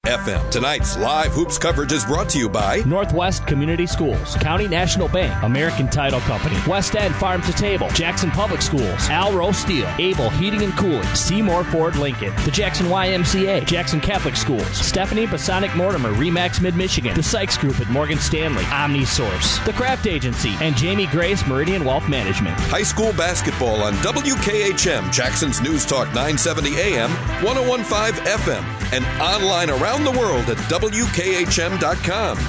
FM. Tonight's live hoops coverage is brought to you by Northwest Community Schools, County National Bank, American Title Company, West End Farm to Table, Jackson Public Schools, Alro Steel, Able Heating and Cooling, Seymour Ford Lincoln, the Jackson YMCA, Jackson Catholic Schools, Stephanie Basonic Mortimer, Remax Mid-Michigan, the Sykes Group at Morgan Stanley, OmniSource, the Kraft Agency, and Jamie Grace Meridian Wealth Management. high school basketball on WKHM, Jackson's News Talk 970 AM, 101.5 FM, and online around the world at WKHM.com.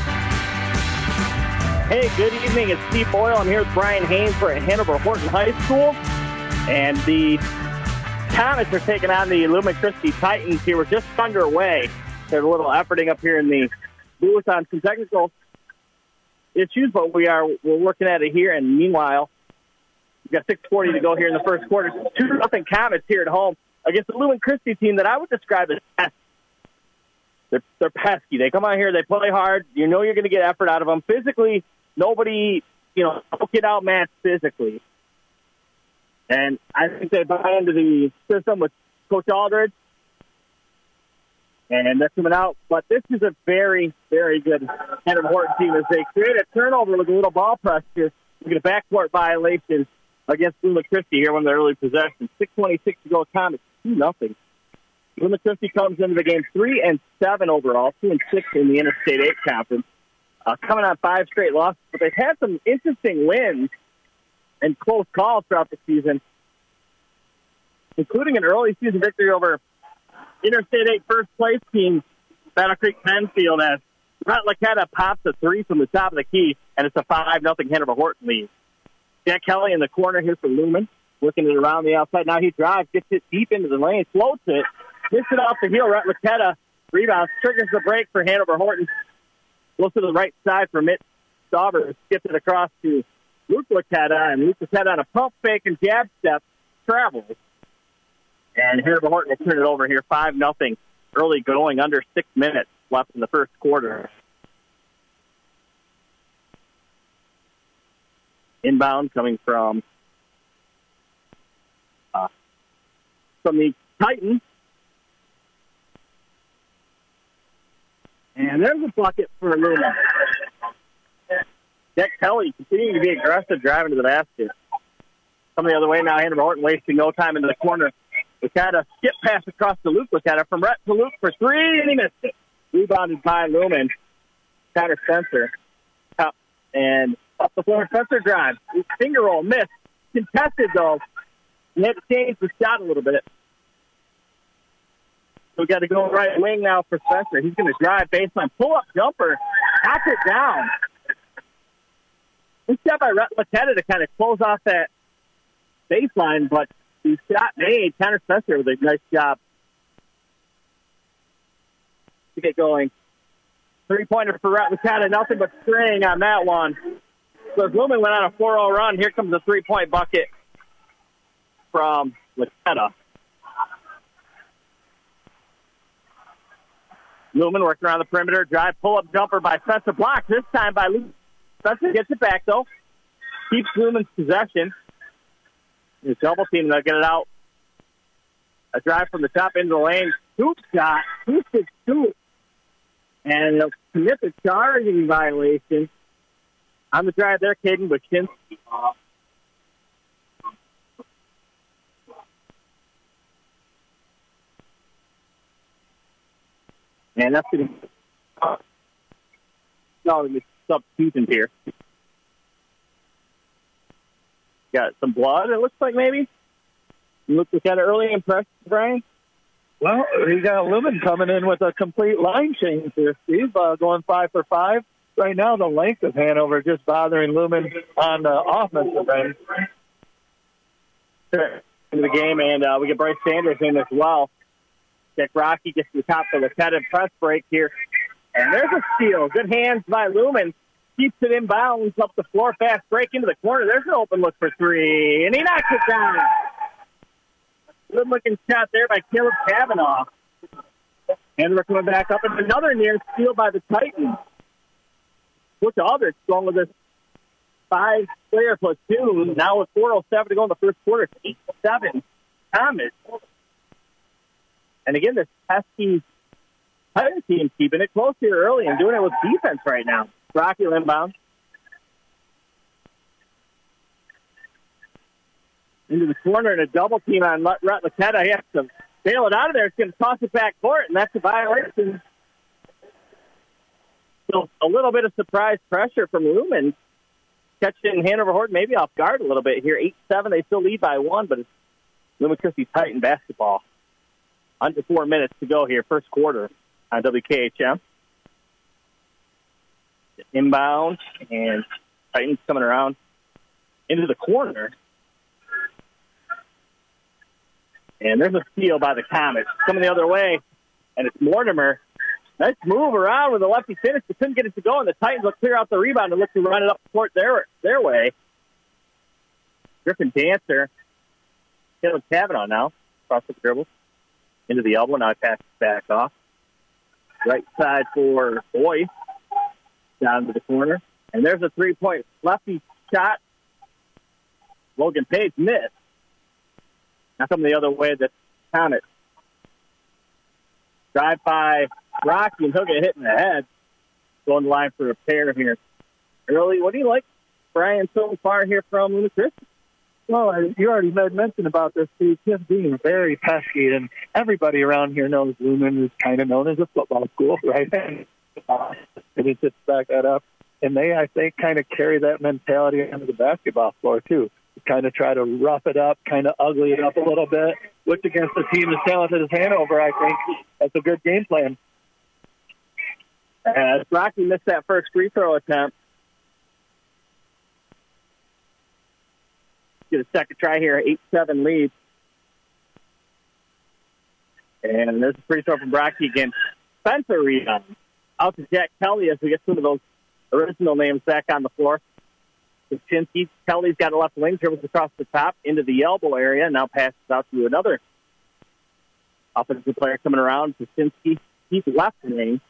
Hey, good evening. It's Steve Boyle. I'm here with Brian Haynes for Hanover Horton High School. And the Comets are taking on the Lumen Christi Titans here. We're just underway. There's a little efforting up here in the booth on some technical issues, but we're working at it here. And meanwhile, we've got 6:40 to go here in the first quarter. 2-0 Comets here at home against the Lumen Christi team that I would describe as pesky. They're pesky. They come out here, they play hard. You know you're going to get effort out of them. Physically, nobody, don't get outmatched physically. And I think they buy into the system with Coach Aldridge. And they're coming out. But this is a very, very good Hanover Horton team as they create a turnover with a little ball pressure. We get a backcourt violation against Lumen Christi here on the early possession. 6:26 to go. Comets 2-0. Lumen Christi comes into the game 3-7 overall, 2-6 in the Interstate 8 Conference. Coming on 5 straight losses, but they've had some interesting wins and close calls throughout the season, including an early season victory over Interstate 8 first place team, Battle Creek Penfield, as Brett Laquetta pops a 3 from the top of the key, and it's a 5-0 Hanover Horton lead. Jack Kelly in the corner here for Lumen, working it around the outside. Now he drives, gets it deep into the lane, floats it, gets it off the heel. Brett Laquetta rebounds, triggers the break for Hanover Horton. Goes to the right side for Mitch Stauber, skips it across to Luke Laquetta, and Luke Laquetta on a pump fake and jab step travels. And Hanover Horton will turn it over here, 5-0, early going, under 6 minutes left in the first quarter. Inbound coming from the Titans. And there's a bucket for Lumen. Jack Kelly continuing to be aggressive, driving to the basket. Coming the other way now, Hanover Horton wasting no time into the corner. Laquetta skip pass across to Luke Laquetta from Rhett to Luke for 3, and he missed it. Rebounded by Lumen. Tyler Spencer. Up and up the floor. Spencer drives. Finger roll, missed. Contested, though. He had to change the shot a little bit. So we got to go right wing now for Spencer. He's going to drive baseline. Pull-up jumper. Knock it down. Good shot by Rhett Laquetta to kind of close off that baseline, but the shot made. Tanner Spencer with a nice job to get going. 3-pointer for Rhett Laquetta. Nothing but string on that one. So as Lumen went on a 4-0 run, here comes a 3-point bucket from Laquetta. Lumen working around the perimeter. Drive, pull-up jumper by Spencer. Blocked this time by Lumen. Spencer gets it back, though. Keeps Lumen's possession. His double team, they'll get it out. A drive from the top into the lane. Scoop shot. Scoop. And they'll commit the charging violation on the drive there, Caden Wyszynski. And that's going to substitutions here. Got some blood, it looks like, maybe. You looked at that early impression, Brian? Well, we got Lumen coming in with a complete line change here, Steve, going 5 for 5. Right now, the length of Hanover just bothering Lumen on the offensive end. Into the game, and we get Bryce Sanders in as well. Jack Rocky gets to the top of the headed press break here. And there's a steal. Good hands by Lumen. Keeps it inbounds up the floor. Fast break into the corner. There's an open look for 3. And he knocks it down. Good-looking shot there by Caleb Kavanaugh. And we're coming back up. And another near steal by the Titans. Butch Aldrich going with this 5-player platoon. Now with 4:07 to go in the first quarter. 8-7. Thomas. And again, this pesky Titan team's keeping it close here early and doing it with defense right now. Rocky inbound. Into the corner and a double team on Rhett Laquetta. He has to bail it out of there. It's going to toss it back court, and that's a violation. So a little bit of surprise pressure from Lumen. Catching Hanover Horton maybe off guard a little bit here. 8-7, they still lead by 1, but it's Lumen Christi Titan basketball. Under 4 minutes to go here, first quarter on WKHM. Inbound, and Titans coming around into the corner. And there's a steal by the Comets. Coming the other way, and it's Mortimer. Nice move around with a lefty finish, but couldn't get it to go, and the Titans will clear out the rebound and look to run it up the court their way. Griffin Dancer. Caleb Cavanaugh now. Across the dribble. Into the elbow. Now he passes back off. Right side for Boyce. Down to the corner. And there's a three-point lefty shot. Logan Page missed. Now coming the other way, the Comets. Drive by Rocky, and he'll get hit in the head. Going the line for a pair here. Early, what do you like, Brian, so far here from Lumen Christi? Well, you already made mention about this, too. Just being very pesky, and everybody around here knows Lumen is kind of known as a football school, right? And it's just back that up. And they, I think, kind of carry that mentality onto the basketball floor, too. Kind of try to rough it up, kind of ugly it up a little bit, which against a team as talented as Hanover, I think that's a good game plan. As Rocky missed that first free throw attempt. Get a second try here, 8-7 lead. And there's a free throw from Rocky again. Spencer rebound. Out to Jack Kelly as we get some of those original names back on the floor. Kuczynski, Kelly's got a left wing, dribbles across the top into the elbow area, now passes out to another offensive player coming around. Kuczynski, he's left wing.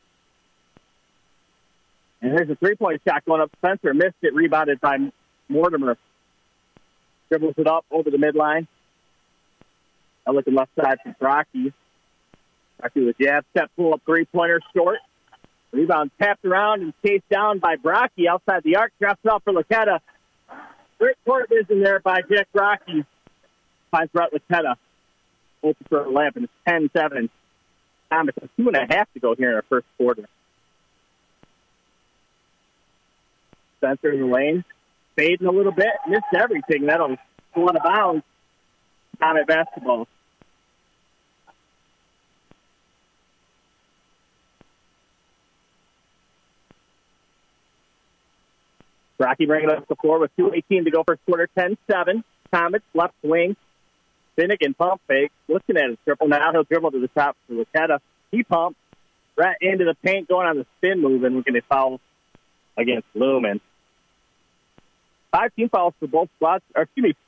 And there's a three-point shot going up. Spencer missed it, rebounded by Mortimer. Dribbles it up over the midline. Now looking left side for Rocky. Rocky with a jab, step, pull-up three-pointer short. Rebound tapped around and chased down by Brocky outside the arc. Drops it off for Laquetta. Great court vision there by Jack Brocky. Finds Brett Laquetta. Open for a layup, and it's 10-7. Thomas, 2.5 to go here in our first quarter. Spencer in the lane. Fading a little bit. Missed everything. That'll go out of bounds. Comet basketball. Rocky bringing up the floor with 2:18 to go first quarter, 10-7. Comets, left wing. Finnegan pump fake. Looking at his triple now. He'll dribble to the top for Laquetta. He pumps right into the paint, going on the spin move, and we're going to foul against Lumen. 5 team fouls for both squads. Or, excuse me.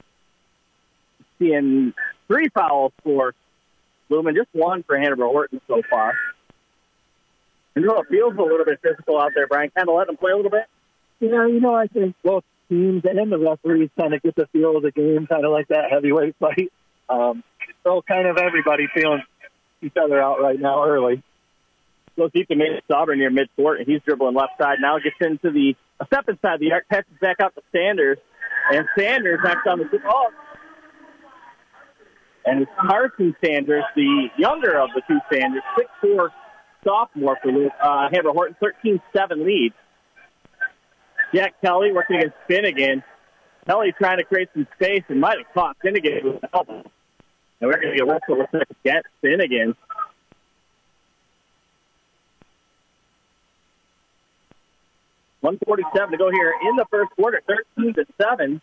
Seeing 3 fouls for Lumen, just 1 for Hanover Horton so far. And it feels a little bit physical out there, Brian. Kind of let them play a little bit. Yeah, I think both teams and the referees kind of get the feel of the game, kind of like that heavyweight fight. So kind of everybody feeling each other out right now early. Goes deep to Sauber near midcourt, and he's dribbling left side. Now gets into the step inside the arc, passes back out to Sanders. And Sanders next on the ball. And it's Carson Sanders, the younger of the two Sanders, 6'4" sophomore for Hanover Horton, 13-7 lead. Jack Kelly working against Finnegan. Kelly trying to create some space and might have caught Finnegan with the elbow. And we're going to get a whistle against Finnegan. .147 to go here in the first quarter, 13-7.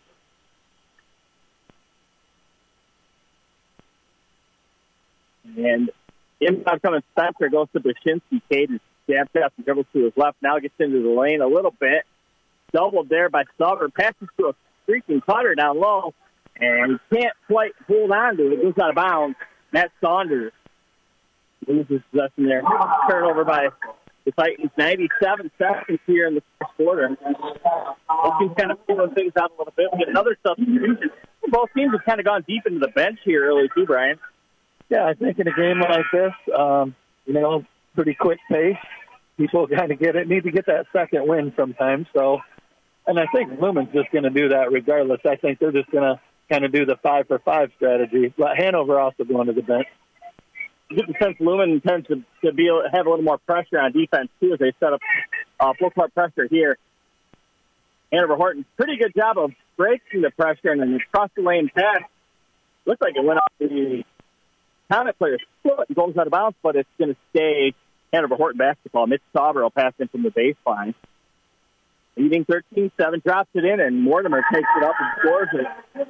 And inbound coming Spencer goes to Kuczynski. Caden jabs out and dribbles to his left. Now gets into the lane a little bit. Doubled there by Sauber. Passes to a freaking cutter down low. And can't quite hold on to it. Goes out of bounds. Matt Saunders loses possession there. Turnover by the Titans. 97 seconds here in the first quarter. Both teams kind of feeling things out a little bit. We get another substitution. Both teams have kind of gone deep into the bench here early too, Brian. Yeah, I think in a game like this, pretty quick pace. People kind of need to get that second win sometimes. So, and I think Lumen's just going to do that regardless. I think they're just going to kind of do the 5-for-5 strategy. But Hanover also going to the bench. You get the sense Lumen tends to have a little more pressure on defense, too, as they set up full-court pressure here. Hanover Horton, pretty good job of breaking the pressure, and then across the lane pass. Looked like it went off the Comet player's foot and goes out of bounds, but it's going to stay Hanover Horton basketball. Mitch Sauber will pass in from the baseline. Leading 13-7, drops it in, and Mortimer takes it up and scores it.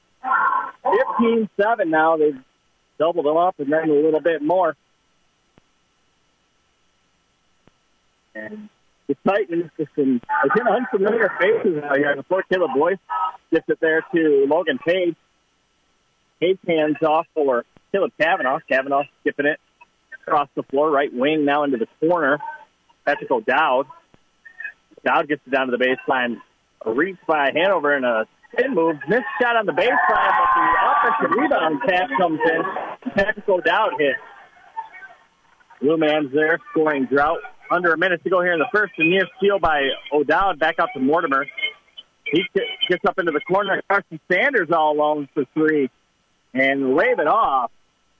15-7 now. They've doubled them up and then a little bit more. And the Titans, just some unfamiliar faces out here. Before Caleb Boyce gets it there to Logan Page. Page hands off for Caleb Cavanaugh. Cavanaugh skipping it across the floor, right wing now into the corner. Patrick O'Dowd. Dowd gets it down to the baseline. A reach by Hanover and a spin move. Missed shot on the baseline, but the offensive rebound pass comes in. Patrick O'Dowd hit. Lumen there, scoring drought. Under a minute to go here in the first. A near steal by O'Dowd. Back out to Mortimer. He gets up into the corner. Carson Sanders all alone for three. And wave it off.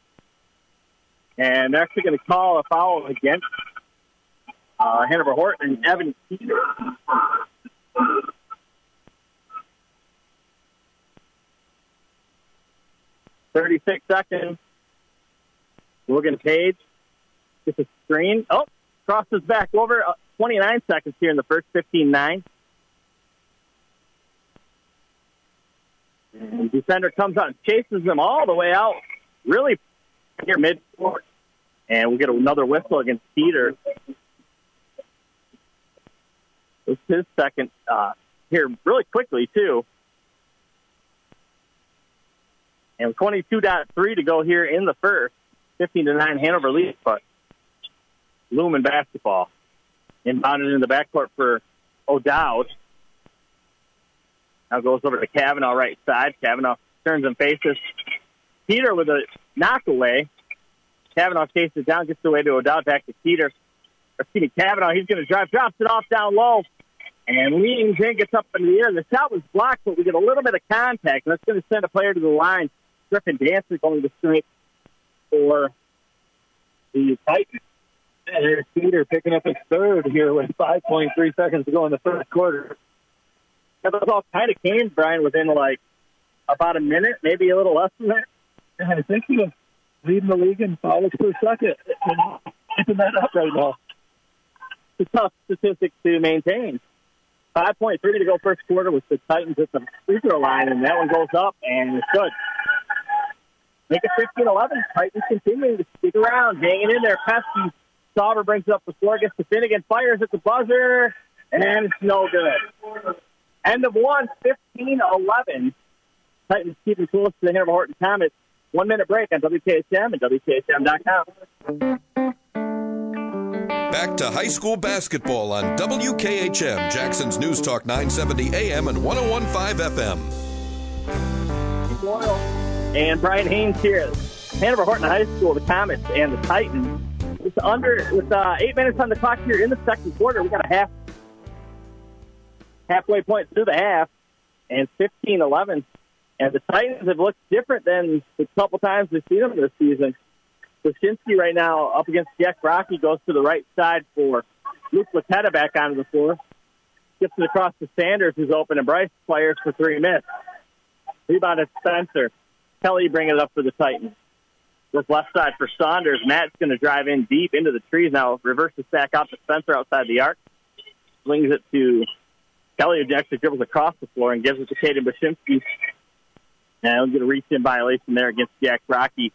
And they're actually going to call a foul against Hanover Horton and Evan Peter. 36 seconds. Logan Page gets a screen. Oh, crosses back over. 29 seconds here in the first, 15-9. And defender comes out and chases them all the way out, really near mid-court. And we'll get another whistle against Peter. It's his second here really quickly, too. And 22.3 to go here in the first. 15-9 Hanover lead, but Lumen basketball. Inbounded in the backcourt for O'Dowd. Now goes over to Cavanaugh right side. Cavanaugh turns and faces Peter with a knockaway. Cavanaugh chases it down, gets away to O'Dowd, back to Peter. Cavanaugh, he's going to drive, drops it off down low, and leans in, gets up in the air. The shot was blocked, but we get a little bit of contact, and that's going to send a player to the line. Griffin Dancer going to straight for the Titans. And here's Peter picking up his third here with 5.3 seconds to go in the first quarter. That was all kind of came, Brian, within like about a minute, maybe a little less than that. And I think he was leading the league in fouls per second. Keeping that up right now. It's a tough statistic to maintain. 5.3 to go first quarter with the Titans at the free throw line, and that one goes up, and it's good. Make it 15-11. Titans continuing to stick around, hanging in there. Pesky. Sauber brings up the floor, gets to Finnegan, fires at the buzzer, and it's no good. End of one, 15-11. Titans keeping close to the Hanover Horton Comets. 1 minute break on WKHM and WKHM.com. Back to high school basketball on WKHM, Jackson's News Talk 970 AM and 101.5 FM. Doyle and Brian Haynes here at Hanover Horton High School, the Comets and the Titans. It's with 8 minutes on the clock here in the second quarter. We got a halfway point through the half, and 15-11. And the Titans have looked different than the couple times we've seen them this season. Wyszynski right now up against Jack Rocky goes to the right side for Luke Latetta back onto the floor. Gets it across to Sanders, who's open, and Bryce fires for three minutes. Rebound at Spencer. Kelly bringing it up for the Titans. Goes left side for Saunders. Matt's going to drive in deep into the trees now. Reverses back out to Spencer outside the arc. Slings it to Kelly, who actually dribbles across the floor and gives it to Caden Wyszynski. And he'll get a reach-in violation there against Jack Rocky.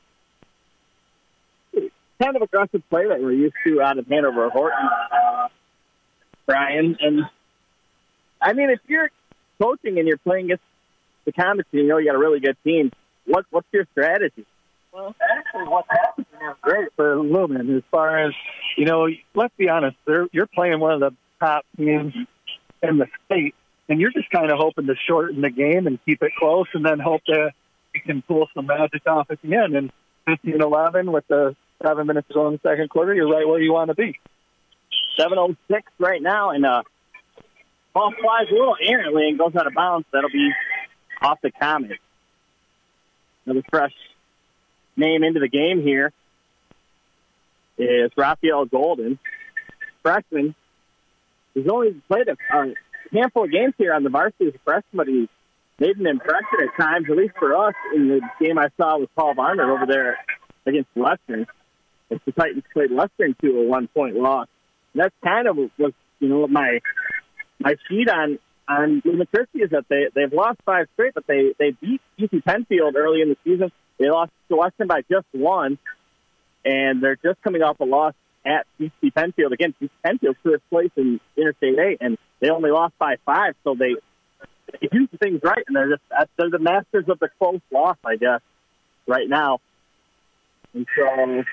Kind of aggressive play that we're used to out of Hanover Horton, Brian. And, I mean, if you're coaching and you're playing against the Comets and you know you got a really good team, what's your strategy? Well, actually, what's happening is great for Lumen as far as, you know, let's be honest, you're playing one of the top teams in the state, and you're just kind of hoping to shorten the game and keep it close and then hope that you can pull some magic off at the end. And 15-11 with the 7 minutes to go in the second quarter, you're right where you want to be. 7:06 right now, and ball flies a little errantly and goes out of bounds. That'll be off the Comets. Another fresh name into the game here is Raphael Golden, freshman. He's only played a handful of games here on the varsity as a freshman, but he's made an impression at times, at least for us, in the game I saw with Paul Varner over there against Western. As the Titans played Western to a 1-point loss. And that's kind of was, my sheet on Lumen Christi is that they've lost 5 straight, but they beat UC Penfield early in the season. They lost to Western by just 1, and they're just coming off a loss at UC Penfield. Again, UC Penfield first place in Interstate 8, and they only lost by 5, so they do things right, and they're the masters of the close loss, I guess, right now. And so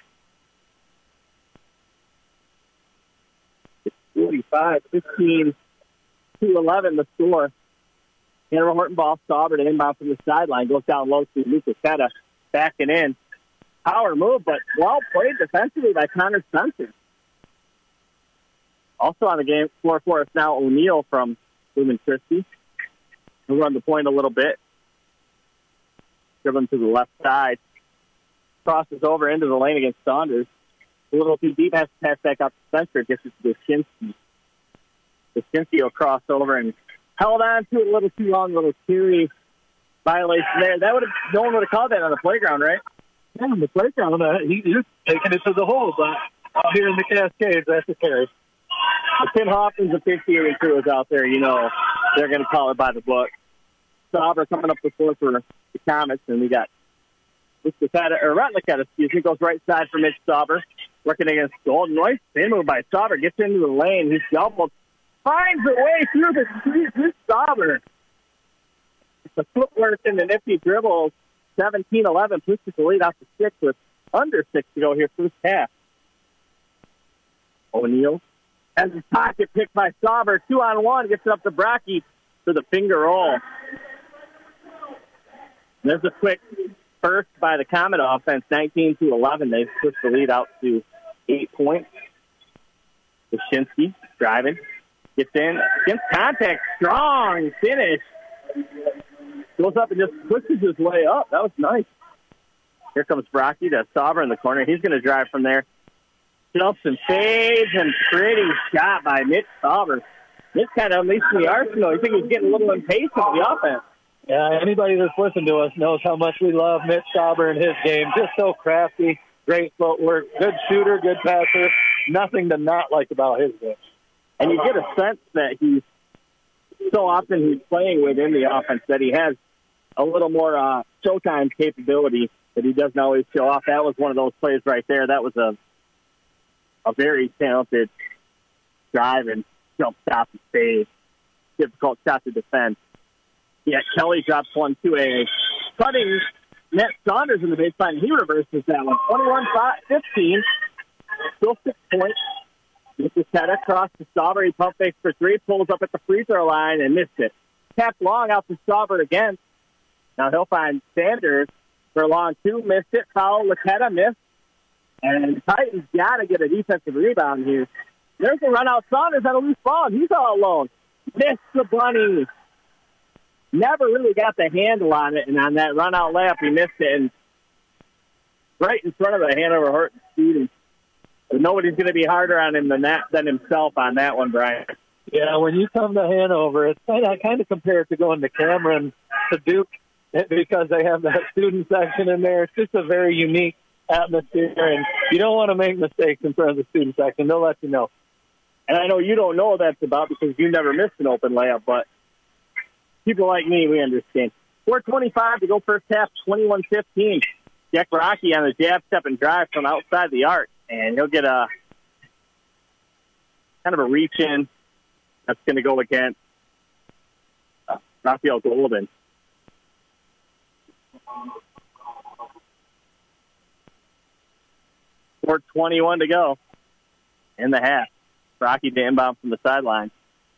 45, 15 to 11 the score. Hanover Horton ball, Stauber to inbound from the sideline, goes down low to Lucas Teta, backing in. Power move, but well played defensively by Connor Spencer. Also on the game floor for us now, O'Neal from Lumen Christi. He'll run the point a little bit. Dribbling to the left side. Crosses over into the lane against Saunders. A little too deep, has to pass back up to Spencer. Gets it to Wyszynski. Wyszynski will cross over and held on to it a little too long, little teary violation there. No one would have called that on the playground, right? Yeah, on the playground, he's taking it to the hole, but out here in the Cascades, that's a carry. If Tim Hopkins, the 58 crew is out there, they're going to call it by the book. Stauber coming up the floor for the Comets, and we got Ratlicketta, goes right side for Mitch Stauber, working against Golden. Nice spin move by Stauber, gets into the lane, he's doubled, finds a way through the street. Mitch Stauber. The footwork and the nifty dribbles, 17-11, pushes the lead out to 6 with under 6 to go here first half. O'Neal has his pocket picked by Stauber, 2-on-1, gets it up to Brocky for the finger roll. There's a quick burst by the Comet offense, 19-11. They've pushed the lead out to 8 points. Wyszynski driving, gets in, against contact, strong finish. Goes up and just pushes his way up. That was nice. Here comes Brocky to Stauber in the corner. He's going to drive from there. Jumps and fades, and pretty shot by Mitch Stauber. Mitch kind of unleashed the arsenal. You think he's getting a little impatient with the offense. Yeah, anybody that's listened to us knows how much we love Mitch Stauber and his game. Just so crafty, great footwork, good shooter, good passer. Nothing to not like about his game. And you get a sense that he's playing within the offense, that he has a little more showtime capability that he doesn't always show off. That was one of those plays right there. That was a very talented drive and jump stop and save. Difficult shot to defend. Yeah, Kelly drops one to a cutting net Saunders in the baseline. He reverses that one. 21-15. Still 6 points. This is set across to Stauber. He pump fakes for 3. Pulls up at the free throw line and missed it. Tapped long out to Stauber again. Now he'll find Sanders for a long 2. Missed it. Foul. Laketta missed. And the Titans got to get a defensive rebound here. There's a run out. Saunders on a loose ball. He's all alone. Missed the bunny. Never really got the handle on it, and on that run-out layup, he missed it, and right in front of the Hanover Horton students. But nobody's going to be harder on him than himself on that one, Brian. Yeah, when you come to Hanover, it's kind of compared to going to Cameron to Duke because they have that student section in there. It's just a very unique atmosphere, and you don't want to make mistakes in front of the student section. They'll let you know. And I know you don't know what that's about because you never missed an open layup, but people like me, we understand. 4:25 to go first half, 21-15. Jack Rocky on the jab step and drive from outside the arc, and he'll get a kind of a reach in. That's going to go against Raphael Golden. .21 to go in the half. Rocky to inbound from the sideline.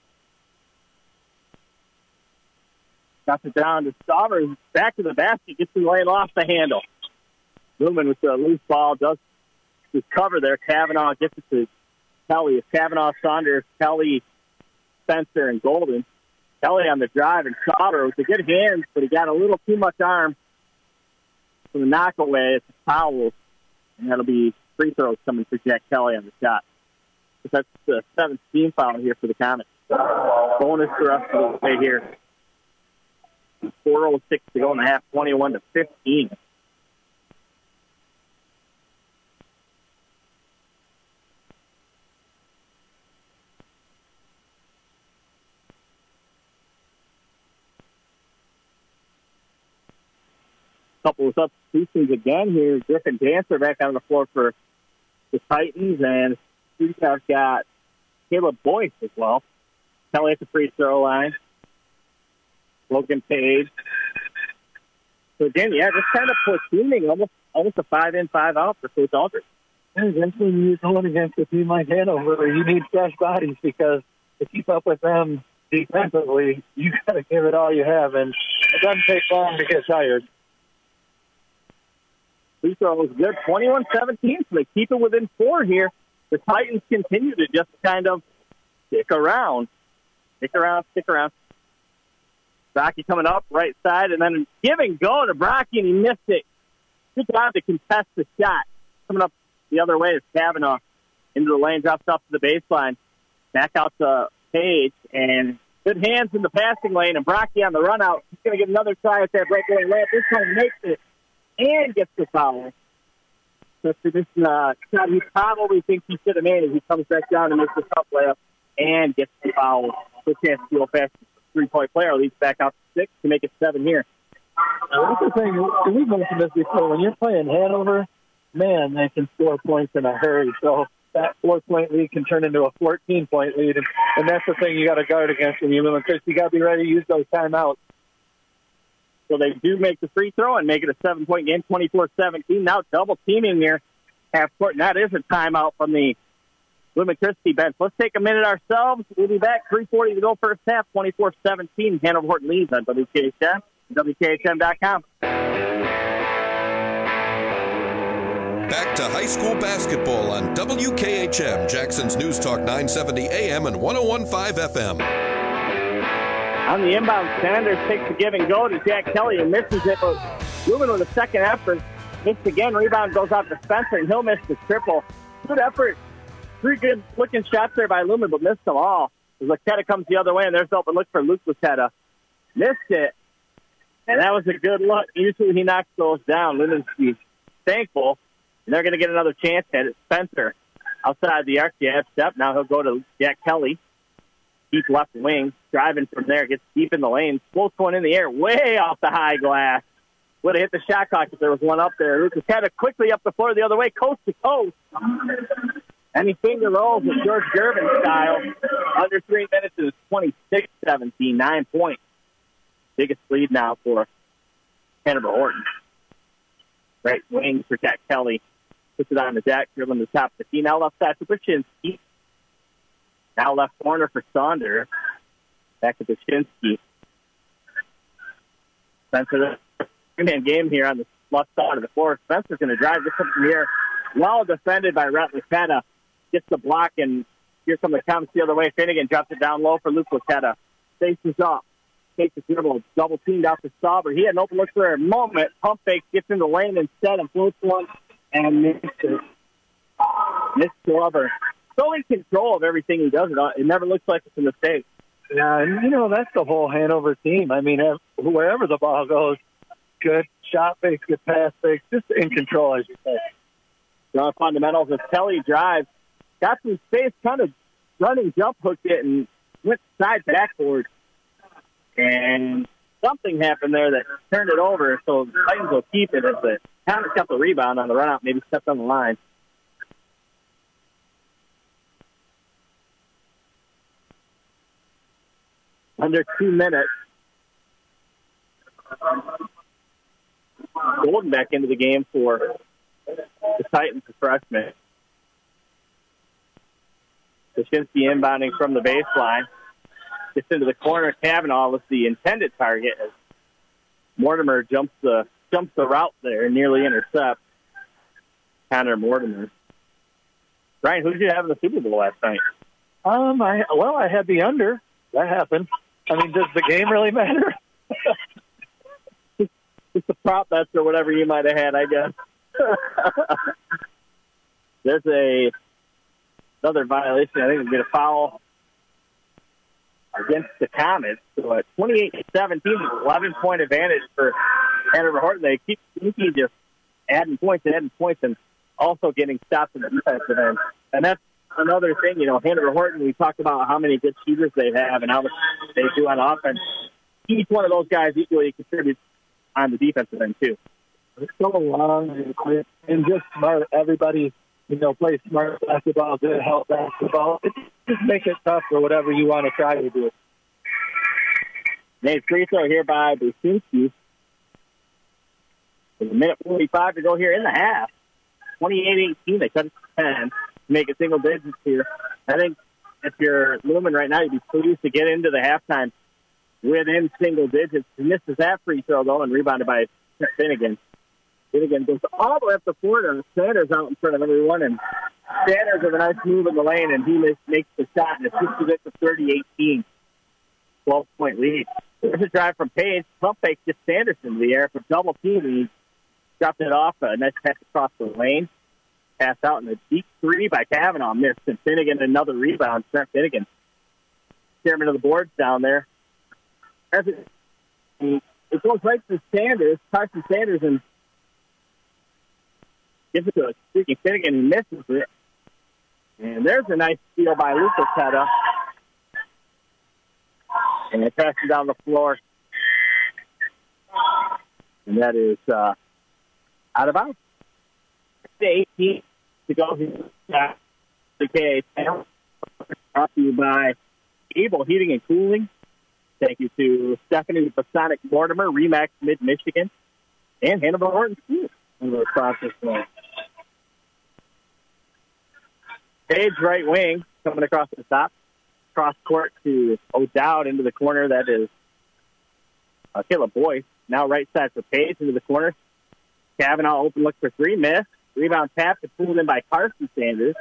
Got it down to Stauber. Back to the basket. Gets the lane off the handle. Lumen with the loose ball does this cover there. Kavanaugh gets it to Kelly. It's Kavanaugh, Saunders, Kelly, Spencer, and Golden. Kelly on the drive, and Sauber with a good hands, but he got a little too much arm for the knockaway. It's a foul, and that'll be free throws coming for Jack Kelly on the shot. That's the 7th team foul here for the Comets. Bonus for us to stay here. 4:06 to go in the half, 21-15. Couple of substitutions again here. Griffin Dancer back on the floor for the Titans, and we've got Caleb Boyce as well. Kelly at the free throw line. Logan Page. So again, yeah, just kind of platooning, almost a 5-in, 5-out for Coach Aldridge. And eventually, when you're going against a team like Hanover, you need fresh bodies because to keep up with them defensively, you got to give it all you have, and it doesn't take long to get tired. Free throw was good, 21-17, so they keep it within 4 here. The Titans continue to just kind of stick around. Brocky coming up, right side, and then give and go to Brocky, and he missed it. Good job to contest the shot. Coming up the other way is Kavanaugh. Into the lane, drops off to the baseline. Back out to Page, and good hands in the passing lane, and Brocky on the run out. He's going to get another try at that breakaway layup. This time makes it and gets the foul. So this shot he probably thinks he should have made it. He comes back down and makes the top layup and gets the foul. Good chance to go fast. 3-point player leads back out to 6 to make it 7 here. Now, that's the thing. We've mentioned this before. When you're playing Hanover, man, they can score points in a hurry. So that 4-point lead can turn into a 14-point lead, and that's the thing you got to guard against when you live in Chris. You got to be ready to use those timeouts. So they do make the free throw and make it a 7-point game, 24-17. Now double teaming here half court, and that is a timeout from the Lumen Christi bench. Let's take a minute ourselves. We'll be back. 3:40 to go first half, 24-17. Hanover Horton leads on WKHM, WKHM.com. Back to high school basketball on WKHM, Jackson's News Talk 970 AM and 101.5 FM. On the inbound, Sanders takes the give and go to Jack Kelly and misses it, but Lumen with a second effort. Missed again. Rebound goes out to Spencer, and he'll miss the triple. Good effort. 3 good-looking shots there by Lumen, but missed them all. Lucetta comes the other way, and there's open look for Luke Lucetta. Missed it, and that was a good look. Usually he knocks those down. Lumen's thankful, and they're going to get another chance at it. Spencer outside the arc, step. Now he'll go to Jack Kelly. Deep left wing, driving from there, gets deep in the lane. Floats one in the air, way off the high glass. Would have hit the shot clock if there was one up there. Lucas had it quickly up the floor the other way, coast to coast. And he finger rolls with George Gervin style. Under 3 minutes, it was 26-17, 9 points. Biggest lead now for Hanover Horton. Right wing for Jack Kelly. Puts it on the deck, dribbling the top 15. Now left side to Brzezinski. Now left corner for Saunders. Back to Brzezinski. Spencer, three-man game here on the left side of the floor. Spencer's going to drive this up from here. Well defended by Rhett Lucetta. Gets the block, and here come the Comets the other way. Finnegan drops it down low for Luke Lucetta. Faces up. Takes the dribble. Double teamed out to Sauber. He had an open look for a moment. Pump fake, gets in the lane instead and floats one and missed it. Missed Glover. So in control of everything he does. It never looks like it's a mistake. Yeah, and, that's the whole Hanover team. I mean, wherever the ball goes, good shot fakes, good pass fakes, just in control, as you say. The fundamentals as Kelly drives. Got some space, kind of running jump hooked it and went side backboard. And something happened there that turned it over, so the Titans will keep it as the Comets got the rebound on the run out, maybe stepped on the line. Under 2 minutes. Golden back into the game for the Titans, the freshman. Brzezinski inbounding from the baseline. Gets into the corner. Kavanaugh was the intended target as Mortimer jumps the route there and nearly intercepts Connor Mortimer. Brian, who did you have in the Super Bowl last night? I had the under. That happened. I mean, does the game really matter? It's the prop bets or whatever you might have had, I guess. There's another violation. I think it's going to foul against the Comets. So at 28-17, 11-point advantage for Hanover Horton. They keep just adding points, and also getting stops in the defensive end. And that's another thing, Hanover Horton, we talked about how many good shooters they have and how much they do on offense. Each one of those guys equally contributes on the defensive end, too. It's so long and quick and just smart. Everybody, plays smart basketball, good help basketball. It just makes it tough for whatever you want to try to do. Made free throw here by Buszynski. There's a minute 45 to go here in the half. 28-18, they cut it to 10. Make it single digits here. I think if you're Lumen right now, you'd be pleased to get into the halftime within single digits. He misses that free throw, though, and rebounded by Finnegan. Finnegan goes all the way up the court, and Sanders out in front of everyone, and Sanders with a nice move in the lane, and he makes the shot, and it pushes it to 30-18. 12-point lead. There's a drive from Page. Pump fake just Sanders into the air for double team. He dropped it off. A nice pass across the lane. Pass out in a deep three by Kavanaugh. Missed. And Finnegan, another rebound. Trent Finnegan, chairman of the boards down there. As it goes right to Sanders, Carson Sanders, and gives it to a freaking Finnegan. He misses it. And there's a nice steal by Lucas Hedda. And it passes down the floor. And that is out of bounds. 18 to go here. The KHM. Brought to you by Able Heating and Cooling. Thank you to Stephanie Basonic Mortimer, Remax Mid-Michigan, and Hanover Horton School. Page right wing coming across the top. Cross court to O'Dowd into the corner. That is Caleb Boyce. Now right side for Page into the corner. Kavanaugh open look for three. Miss. Rebound tap to pulled in by Carson Sanders.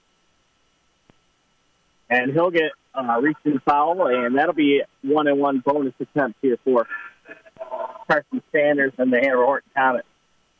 And he'll get reaching foul, and that'll be 1-and-1 bonus attempt here for Carson Sanders and the Hanover Horton Comets.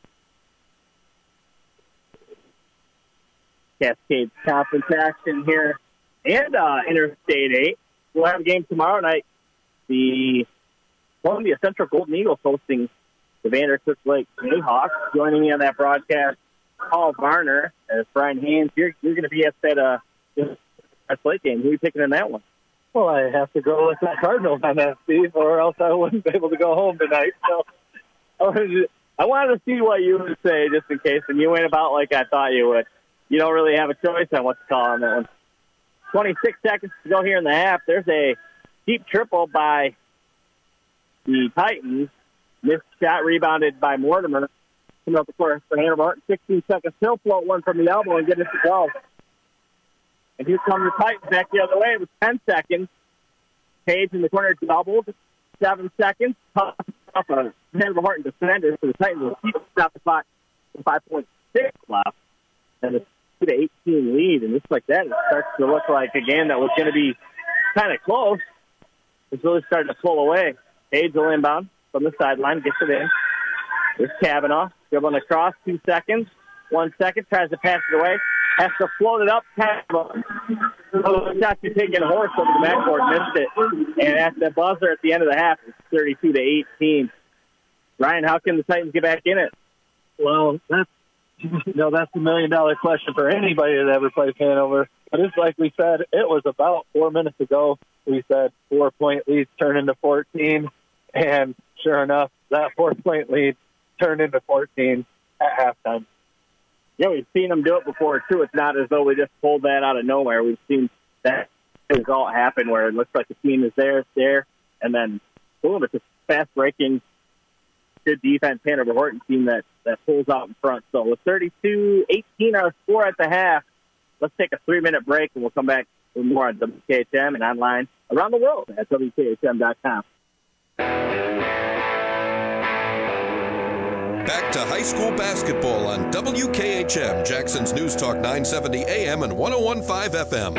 Cascade Conference action here. And Interstate 8. We'll have a game tomorrow night. The Columbia Central Golden Eagles hosting the Vandercook Lake Jayhawks. Joining me on that broadcast, Paul Varner, as Brian Haynes. You're going to be at that late game. Who are you picking in that one? Well, I have to go with the Cardinals on that, Steve, or else I wouldn't be able to go home tonight. So I wanted to see what you would say just in case, and you went about like I thought you would. You don't really have a choice on what to call on that one. 26 seconds to go here in the half. There's a deep triple by the Titans. Missed shot rebounded by Mortimer. Coming up the court for Hanover Horton. 16 seconds. He'll float one from the elbow and get it to 12. And here come the Titans back the other way with 10 seconds. Page in the corner doubled. 7 seconds. Off a Hanover Horton defender. So the Titans will keep stop the clock with 5.6 left. And it's 2-18 lead. And just like that, it starts to look like a game that was going to be kind of close. It's really starting to pull away. Page will inbound from the sideline. Gets it in. There's Kavanaugh. Dribbling across. 2 seconds. 1 second. Tries to pass it away. Has to float it up. Shot to take in a horse over the backboard. Missed it. And at the buzzer at the end of the half, it's 32-18. Ryan, how can the Titans get back in it? Well, that's the million-dollar question for anybody that ever plays Hanover. But it's like we said, it was about 4 minutes ago. We said 4-point leads turn into 14. And sure enough, that 4-point lead turned into 14 at halftime. Yeah, we've seen them do it before, too. It's not as though we just pulled that out of nowhere. We've seen that result happen where it looks like the team is there, and then, boom, it's a fast-breaking, good defense Hanover Horton team that pulls out in front. So with 32-18 our score at the half, let's take a 3-minute break, and we'll come back with more on WKHM and online around the world at WKHM.com. Back to high school basketball on WKHM, Jackson's News Talk 970 AM and 101.5 FM.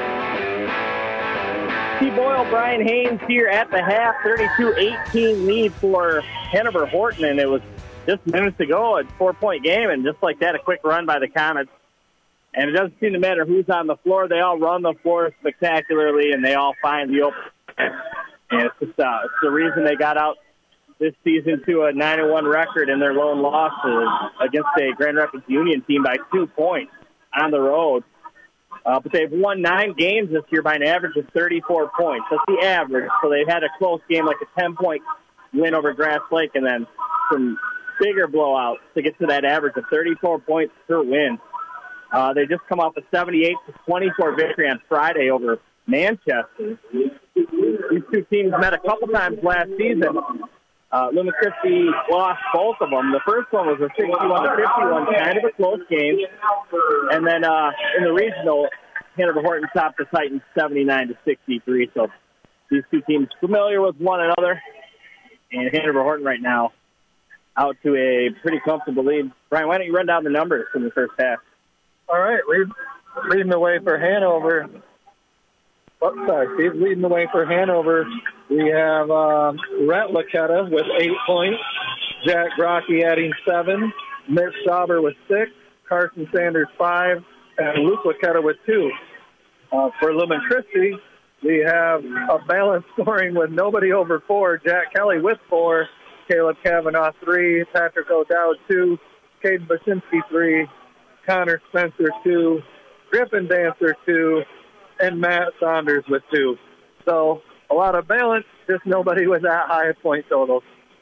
Steve Boyle, Brian Haynes here at the half, 32-18 lead for Hanover Horton, and it was just minutes ago, a 4-point game, and just like that, a quick run by the Comets. And it doesn't seem to matter who's on the floor. They all run the floor spectacularly, and they all find the open. And it's just it's the reason they got out this season to a 9-1 record in their lone losses against a Grand Rapids Union team by 2 points on the road. But they've won 9 games this year by an average of 34 points. That's the average. So they've had a close game, like a 10-point win over Grass Lake, and then some bigger blowouts to get to that average of 34 points per win. They just come off a 78-24 victory on Friday over Manchester. These two teams met a couple times last season. Lumen Christi lost both of them. The first one was a 61-51, kind of a close game. And then in the regional, Hanover Horton topped the Titans 79-63. So these two teams familiar with one another. And Hanover Horton right now out to a pretty comfortable lead. Brian, why don't you run down the numbers from the first half? All right, leading the way for Hanover. Steve, leading the way for Hanover. We have Rhett Laquetta with 8 points, Jack Grocky adding 7, Mitch Sauber with 6, Carson Sanders 5, and Luke Laquetta with 2. For Lumen Christi, we have a balanced scoring with nobody over 4, Jack Kelly with 4, Caleb Kavanaugh 3, Patrick O'Dowd 2, Caden Basinski 3, Connor Spencer 2, Griffin Dancer 2, and Matt Saunders with 2. So a lot of balance, just nobody with that high point total.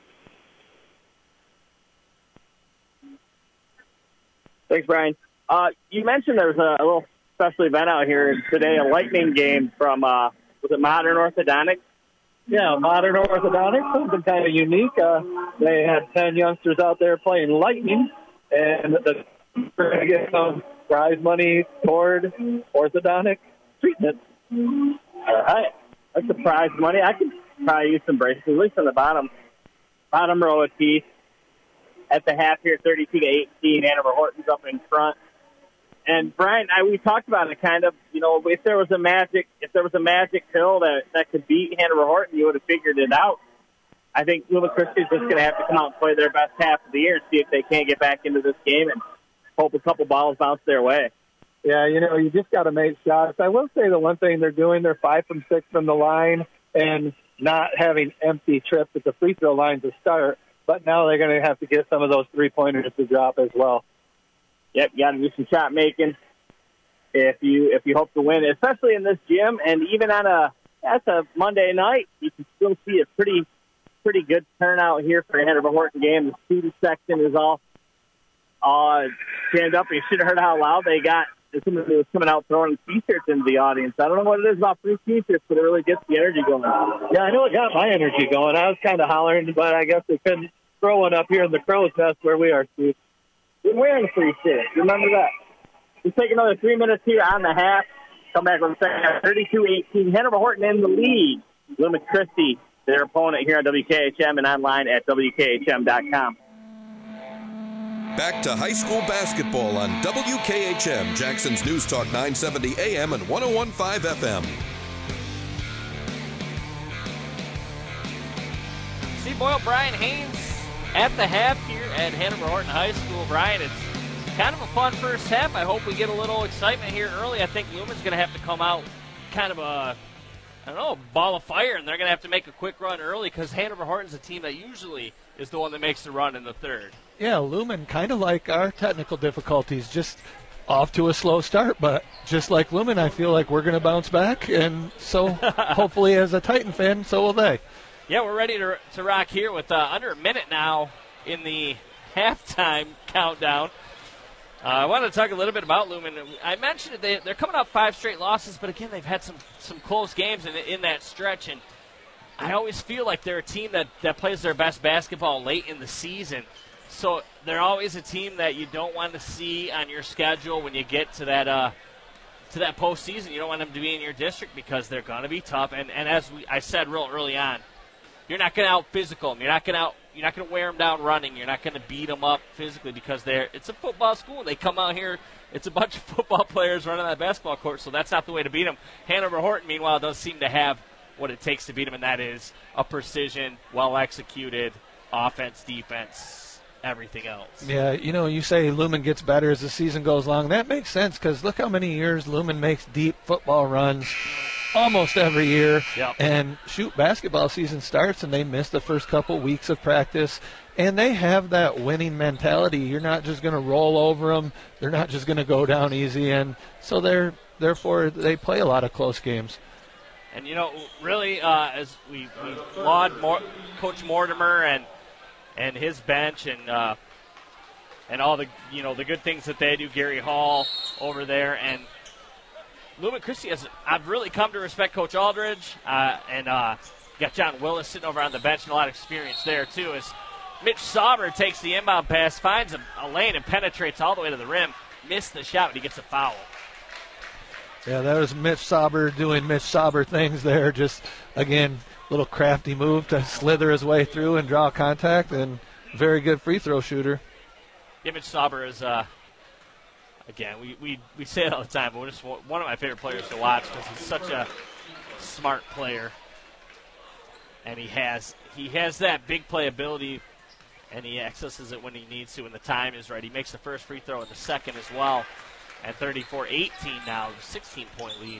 Thanks, Brian. You mentioned there was a little special event out here today, a lightning game from, was it Modern Orthodontics? Yeah, Modern Orthodontics, something kind of unique. They had 10 youngsters out there playing lightning, and we're going to get some prize money toward orthodontic treatment. All right. That's the prize money. I could probably use some braces, at least on the bottom row of teeth. At the half here, 32-18, Hanover Horton's up in front. And Brian, we talked about it kind of, if there was a magic pill that could beat Hanover Horton, you would have figured it out. I think Lumen Christi is just going to have to come out and play their best half of the year and see if they can't get back into this game and hope a couple balls bounce their way. Yeah, you just got to make shots. I will say the one thing they're doing, they're 5 from 6 from the line and not having empty trips at the free throw line to start. But now they're going to have to get some of those three-pointers to drop as well. Yep, you got to do some shot making if you hope to win, especially in this gym. And even on a Monday night, you can still see a pretty good turnout here for a Hanover Horton game. The student section is all jammed up. You should have heard how loud they got. Somebody was coming out throwing T-shirts into the audience. I don't know what it is about free T-shirts, but it really gets the energy going. Yeah, I know it got my energy going. I was kind of hollering, but I guess they couldn't throw one up here in the crow's nest where we are, Steve. We're wearing free shirts. Remember that. We'll take another 3 minutes here on the half. Come back with a second half. 32-18. Hanover Horton in the lead. Lumen Christi, their opponent here on WKHM and online at WKHM.com. Back to high school basketball on WKHM, Jackson's News Talk 970 AM and 101.5 FM. Steve Boyle, Brian Haynes at the half here at Hanover Horton High School. Brian, it's kind of a fun first half. I hope we get a little excitement here early. I think Lumen's going to have to come out kind of a ball of fire, and they're going to have to make a quick run early because Hanover Horton's a team that usually is the one that makes the run in the third. Yeah, Lumen, kind of like our technical difficulties, just off to a slow start. But just like Lumen, I feel like we're going to bounce back. And so hopefully as a Titan fan, so will they. Yeah, we're ready to rock here with under a minute now in the halftime countdown. I wanted to talk a little bit about Lumen. I mentioned it, they're coming off 5 straight losses, but again, they've had some close games in that stretch. And I always feel like they're a team that plays their best basketball late in the season. So they're always a team that you don't want to see on your schedule when you get to that postseason. You don't want them to be in your district because they're going to be tough. And as I said real early on, you're not going to out-physical them. You're not going to to wear them down running. You're not going to beat them up physically because it's a football school. They come out here. It's a bunch of football players running that basketball court, so that's not the way to beat them. Hanover Horton, meanwhile, does seem to have what it takes to beat them, and that is a precision, well-executed offense, defense, everything else. Yeah, you say Lumen gets better as the season goes along. That makes sense because look how many years Lumen makes deep football runs almost every year. Yep. And basketball season starts and they miss the first couple weeks of practice. And they have that winning mentality. You're not just going to roll over them. They're not just going to go down easy. And so therefore they play a lot of close games. And, really, as we laud Coach Mortimer and his bench and all the, the good things that they do, Gary Hall over there. And Lumen Christi, I've really come to respect Coach Aldridge. And got John Willis sitting over on the bench and a lot of experience there, too, as Mitch Sauber takes the inbound pass, finds a lane, and penetrates all the way to the rim. Missed the shot, but he gets a foul. Yeah, that was Mitch Sauber doing Mitch Sauber things there. Just, again, little crafty move to slither his way through and draw contact, and very good free throw shooter. Yeah, Mitch Sauber is, again, we say it all the time, but just one of my favorite players to watch because he's such a smart player. And he has that big play ability, and he accesses it when he needs to when the time is right. He makes the first free throw and the second as well. At 34-18 now, 16-point lead.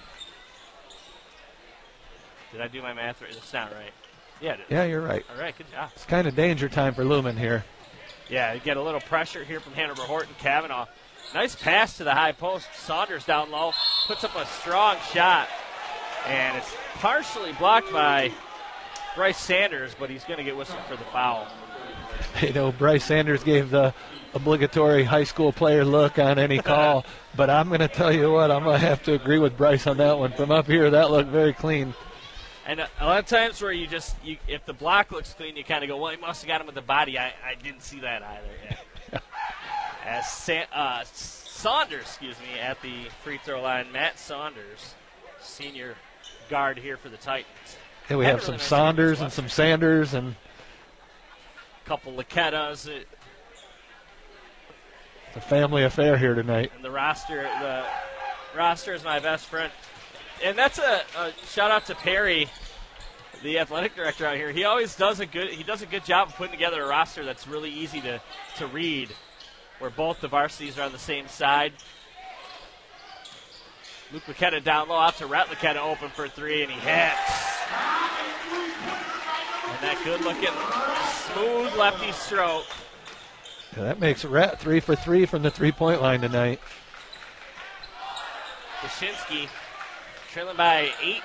Did I do my math right? That's not right. Yeah, it is. Yeah, you're right. All right, good job. It's kind of danger time for Lumen here. Yeah, you get a little pressure here from Hanover Horton. Kavanaugh. Nice pass to the high post. Saunders down low. Puts up a strong shot. And it's partially blocked by Bryce Sanders, but he's going to get whistled for the foul. Bryce Sanders gave the obligatory high school player look on any call, but I'm going to tell you what, I'm going to have to agree with Bryce on that one. From up here, that looked very clean. And a lot of times where if the block looks clean, you kind of go, well, he must have got him with the body. I didn't see that either. Yeah. As Saunders, at the free throw line, Matt Saunders, senior guard here for the Titans. Yeah, we have some Saunders and some Sanders and a couple Laquettas. It's a family affair here tonight. And the roster is my best friend. And that's a shout out to Perry, the athletic director out here. He always does a good job of putting together a roster that's really easy to read, where both the varsities are on the same side. Luke Laquetta down low, out to Rhett Laquetta, open for three, and he hits. And that good-looking, smooth lefty stroke. Yeah, that makes Rhett 3 for 3 from the three-point line tonight. Wyszynski trailing by 18.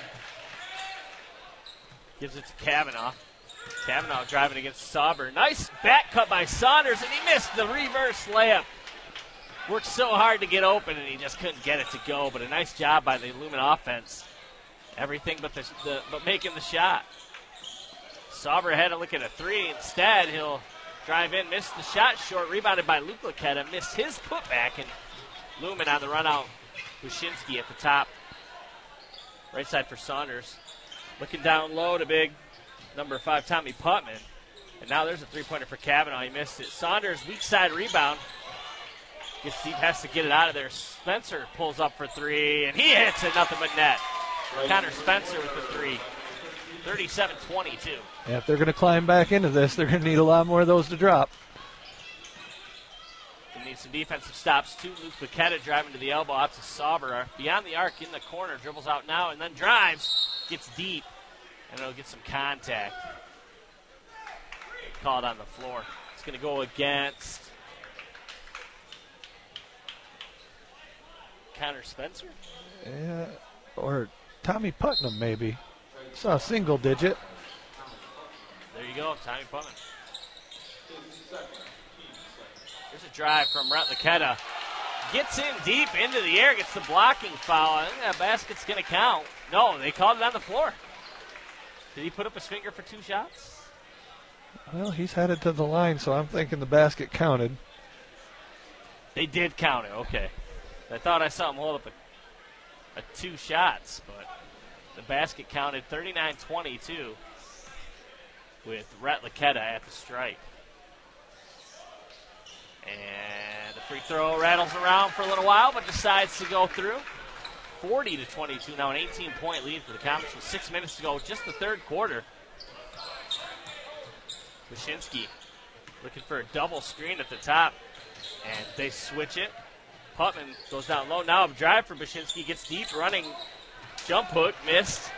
Gives it to Kavanaugh. Kavanaugh driving against Sauber. Nice back cut by Saunders, and he missed the reverse layup. Worked so hard to get open, and he just couldn't get it to go. But a nice job by the Lumen offense. Everything but making the shot. Sauber had to look at a three. Instead, he'll drive in, miss the shot short, rebounded by Luke Laquetta, missed his putback, and Lumen on the run out. Wyszynski at the top. Right side for Saunders. Looking down low to big number 5, Tommy Putman. And now there's a three-pointer for Kavanaugh. He missed it. Saunders, weak side rebound. Gets deep, has to get it out of there. Spencer pulls up for three, and he hits it, nothing but net. Connor Spencer with the three. 37-22. Yeah, if they're going to climb back into this, they're going to need a lot more of those to drop. They need some defensive stops, too. Luke Laquetta driving to the elbow out to Sauber. Beyond the arc in the corner, dribbles out now, and then drives, gets deep, and it'll get some contact. Called on the floor. It's going to go against Connor Spencer? Yeah, or Tommy Putnam, maybe. Saw a single digit. There you go, Tommy Putnam. There's a drive from Rhett Laquetta. Gets in deep into the air, gets the blocking foul. I think that basket's going to count. No, they called it on the floor. Did he put up his finger for 2 shots? Well, he's headed to the line, so I'm thinking the basket counted. They did count it, okay. I thought I saw him hold up a 2 shots, but the basket counted 39-22. with Rhett Laquetta at the strike. And the free throw rattles around for a little while, but decides to go through. 40-22 now, an 18-point lead for the Comets with 6 minutes to go, just the third quarter. Wyszynski looking for a double screen at the top, and they switch it. Putman goes down low. Now a drive for Wyszynski, gets deep, running jump hook, missed.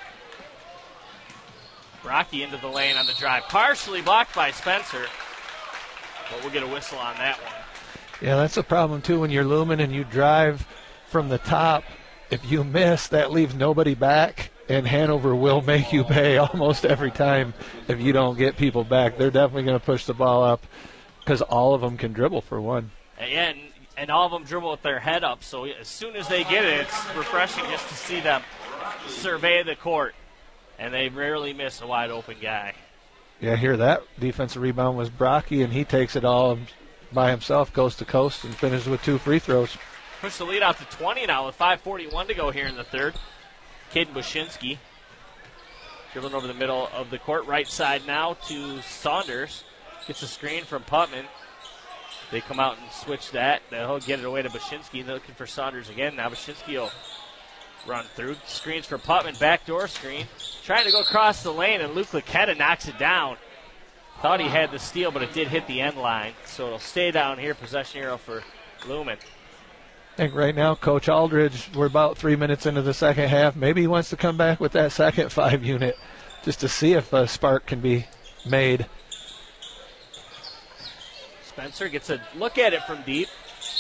Brocky into the lane on the drive, partially blocked by Spencer, but we'll get a whistle on that one. Yeah, that's a problem too when you're Lumen and you drive from the top. If you miss, that leaves nobody back, and Hanover will make you pay almost every time if you don't get people back. They're definitely going to push the ball up because all of them can dribble for one. And all of them dribble with their head up, so as soon as they get it, it's refreshing just to see them survey the court, and they rarely miss a wide-open guy. Yeah, here that defensive rebound was Brocky, and he takes it all by himself, coast to coast, and finishes with 2 free throws. Push the lead out to 20 now with 5:41 to go here in the third. Caden Wyszynski dribbling over the middle of the court, right side now to Saunders. Gets a screen from Putman. They come out and switch that. They'll get it away to Wyszynski. They're looking for Saunders again. Now Wyszynski will run through. Screens for Putman. Backdoor screen. Trying to go across the lane, and Luke Laquetta knocks it down. Thought he had the steal, but it did hit the end line. So it'll stay down here. Possession arrow for Lumen. I think right now, Coach Aldridge, we're about 3 minutes into the second half. Maybe he wants to come back with that second 5 unit just to see if a spark can be made. Spencer gets a look at it from deep.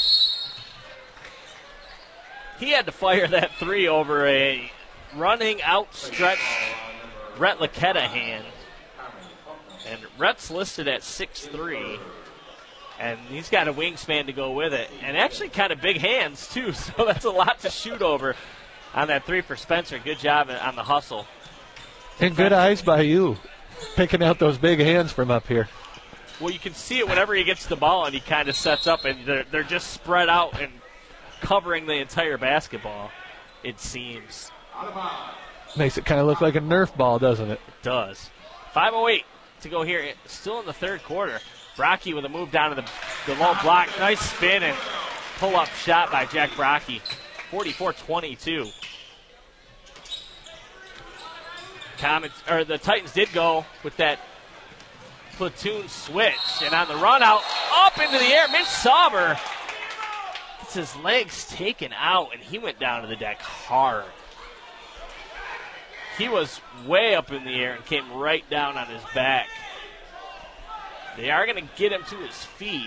He had to fire that 3 over a running, outstretched Rhett Laquetta hand. And Rhett's listed at 6'3", and he's got a wingspan to go with it. And actually kind of big hands, too, so that's a lot to shoot over on that 3 for Spencer. Good job on the hustle. And good eyes by you, picking out those big hands from up here. Well, you can see it whenever he gets the ball, and he kind of sets up, and they're just spread out and covering the entire basketball, it seems. Makes it kind of look like a Nerf ball, doesn't it? It does. 5:08 to go here, still in the third quarter. Brocky with a move down to the low block. Nice spin and pull-up shot by Jack Brocky. 44-22. The Titans did go with that platoon switch, and on the run out, up into the air, Mitch Sauber gets his legs taken out, and he went down to the deck hard. He was way up in the air and came right down on his back. They are going to get him to his feet.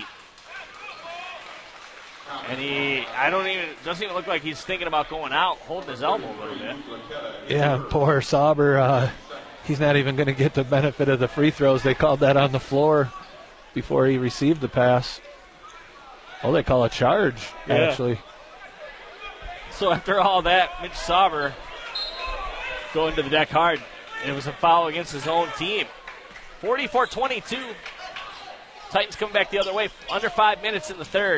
And doesn't even look like he's thinking about going out, holding his elbow a little bit. Yeah, poor Sauber. He's not even going to get the benefit of the free throws. They called that on the floor before he received the pass. Oh, they call a charge, actually. So after all that, Mitch Sauber going to the deck hard. And it was a foul against his own team. 44-22. Titans coming back the other way. Under 5 minutes in the third.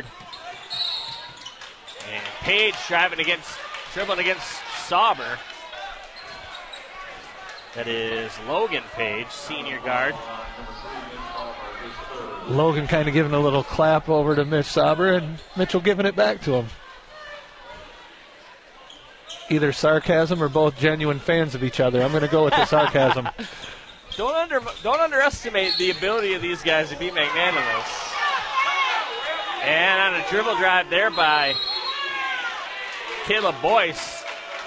And Page dribbling against Sauber. That is Logan Page, senior guard. Logan kind of giving a little clap over to Mitch Sauber, and Mitchell giving it back to him. Either sarcasm or both genuine fans of each other. I'm going to go with the sarcasm. Don't underestimate the ability of these guys to be magnanimous. And on a dribble drive there by Caleb Boyce.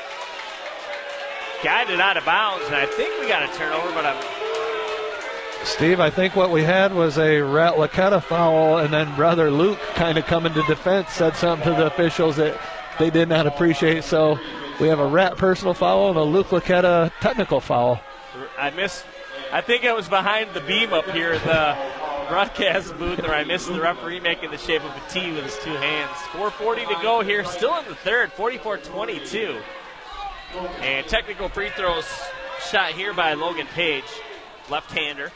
Guided out of bounds, and I think we got a turnover, but Steve, I think what we had was a Rhett Laquetta foul, and then Brother Luke kind of coming to defense, said something to the officials that they did not appreciate. So we have a Rhett personal foul and a Luke Laquetta technical foul. I think it was behind the beam up here in the broadcast booth, or I missed the referee making the shape of a T with his 2 hands. 4:40 to go here, still in the third, 44-22. And technical free throws shot here by Logan Page, left-hander.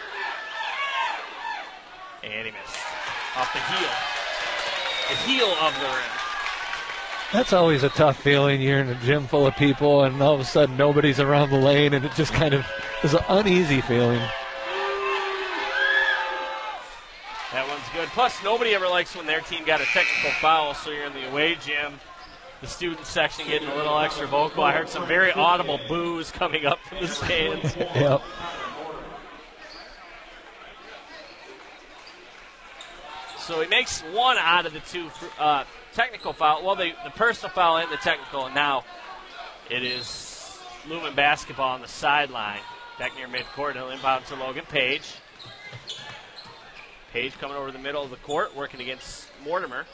And he missed. Off the heel of the rim. That's always a tough feeling. You're in a gym full of people, and all of a sudden nobody's around the lane, and it just kind of is an uneasy feeling. plus nobody ever likes when their team got a technical foul, so you're in the away gym, the student section getting a little extra vocal. I heard some very audible boos coming up from the stands. Yep. So he makes one out of the two technical foul. Well, the personal foul and the technical, and now it is Lumen basketball on the sideline. Back near midcourt, he'll inbound to Logan Page. Page coming over the middle of the court, working against Mortimer.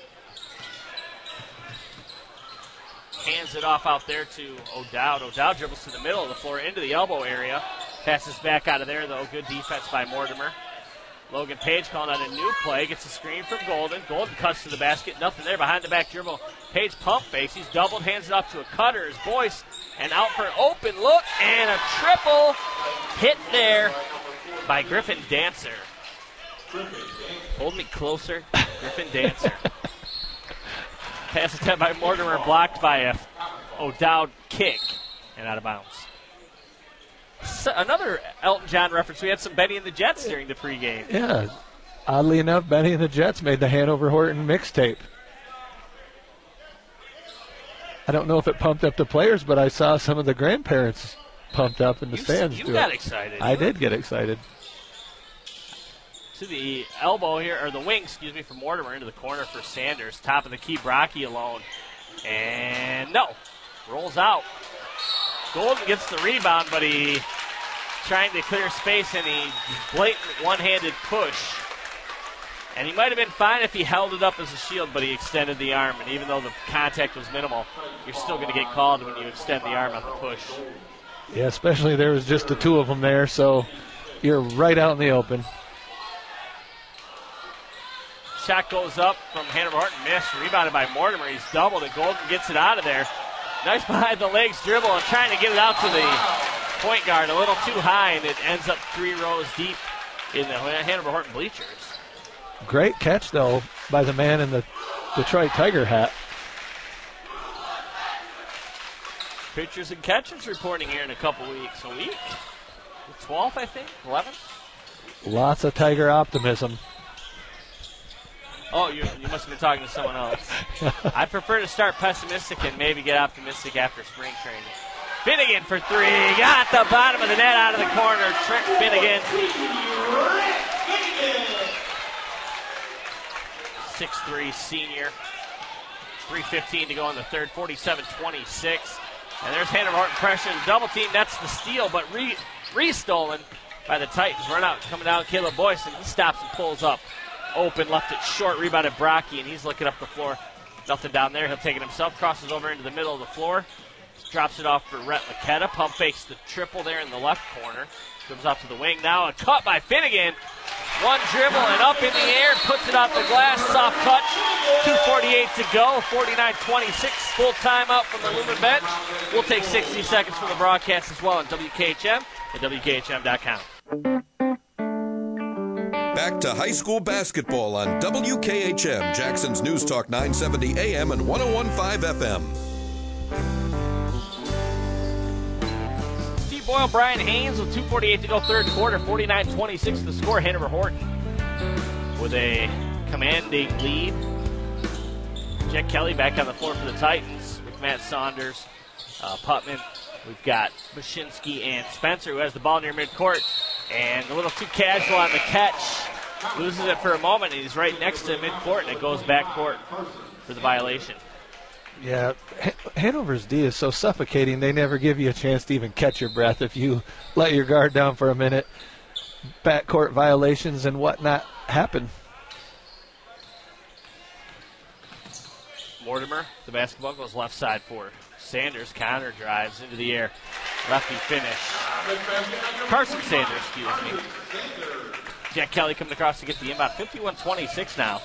Hands it off out there to O'Dowd. O'Dowd dribbles to the middle of the floor into the elbow area. Passes back out of there, though. Good defense by Mortimer. Logan Page calling out a new play. Gets a screen from Golden. Golden cuts to the basket. Nothing there. Behind the back dribble. Page pump fakes. He's doubled. Hands it off to a cutter. His Boyce. And out for an open look. And a triple hit there by Griffin Dancer. Hold me closer. Griffin Dancer. Pass attempt by Mortimer. Blocked by a O'Dowd kick. And out of bounds. Another Elton John reference. We had some Benny and the Jets during the pregame. Yeah. Oddly enough, Benny and the Jets made the Hanover Horton mixtape. I don't know if it pumped up the players, but I saw some of the grandparents pumped up in the stands. You got excited. I did get excited. To the elbow here, or the wing, excuse me, from Mortimer into the corner for Sanders. Top of the key, Brocky alone. And no. Rolls out. Golden gets the rebound, but he trying to clear space, and he blatant one-handed push. And he might have been fine if he held it up as a shield, but he extended the arm. And even though the contact was minimal, you're still going to get called when you extend the arm on the push. Yeah, especially there was just the two of them there, so you're right out in the open. Shot goes up from Hanover Horton, missed, rebounded by Mortimer. He's doubled, and Golden gets it out of there. Nice behind the legs dribble and trying to get it out to the point guard. A little too high, and it ends up 3 rows deep in the Hanover Horton bleachers. Great catch, though, by the man in the Detroit Tiger hat. Pitchers and catchers reporting here in a couple weeks. A week? The 12th, I think? 11th? Lots of Tiger optimism. Oh, you must have been talking to someone else. I prefer to start pessimistic and maybe get optimistic after spring training. Finnegan for 3. Got the bottom of the net out of the corner. Trent Finnegan. 6'3" senior. 3:15 to go in the third. 47-26. And there's Hanover Horton pressure. The double team. That's the steal, but re-stolen by the Titans. Run out, coming down, Caleb Boyce, and he stops and pulls up. Open, left it short, rebounded Brocky, and he's looking up the floor. Nothing down there. He'll take it himself, crosses over into the middle of the floor, drops it off for Rhett Laquetta. Pump fakes the triple there in the left corner. Comes off to the wing now. A cut by Finnegan. One dribble and up in the air, puts it off the glass. Soft cut. 2:48 to go. 49-26. Full timeout from the Lumen bench. We'll take 60 seconds from the broadcast as well on WKHM and WKHM.com. Back to high school basketball on WKHM, Jackson's News Talk 970 AM and 101.5 FM. Steve Boyle, Brian Haynes with 2:48 to go third quarter. 49-26 the score. Hanover Horton with a commanding lead. Jack Kelly back on the floor for the Titans with Matt Saunders, Putman. We've got Bashinsky and Spencer, who has the ball near midcourt. And a little too casual on the catch. Loses it for a moment, and he's right next to midcourt, and it goes backcourt for the violation. Yeah, Hanover's D is so suffocating, they never give you a chance to even catch your breath if you let your guard down for a minute. Backcourt violations and whatnot happen. Mortimer, the basketball goes left side for Sanders. Counter drives into the air. Lefty finish. Carson Sanders, excuse me. Jack Kelly coming across to get the inbound. 51-26 now.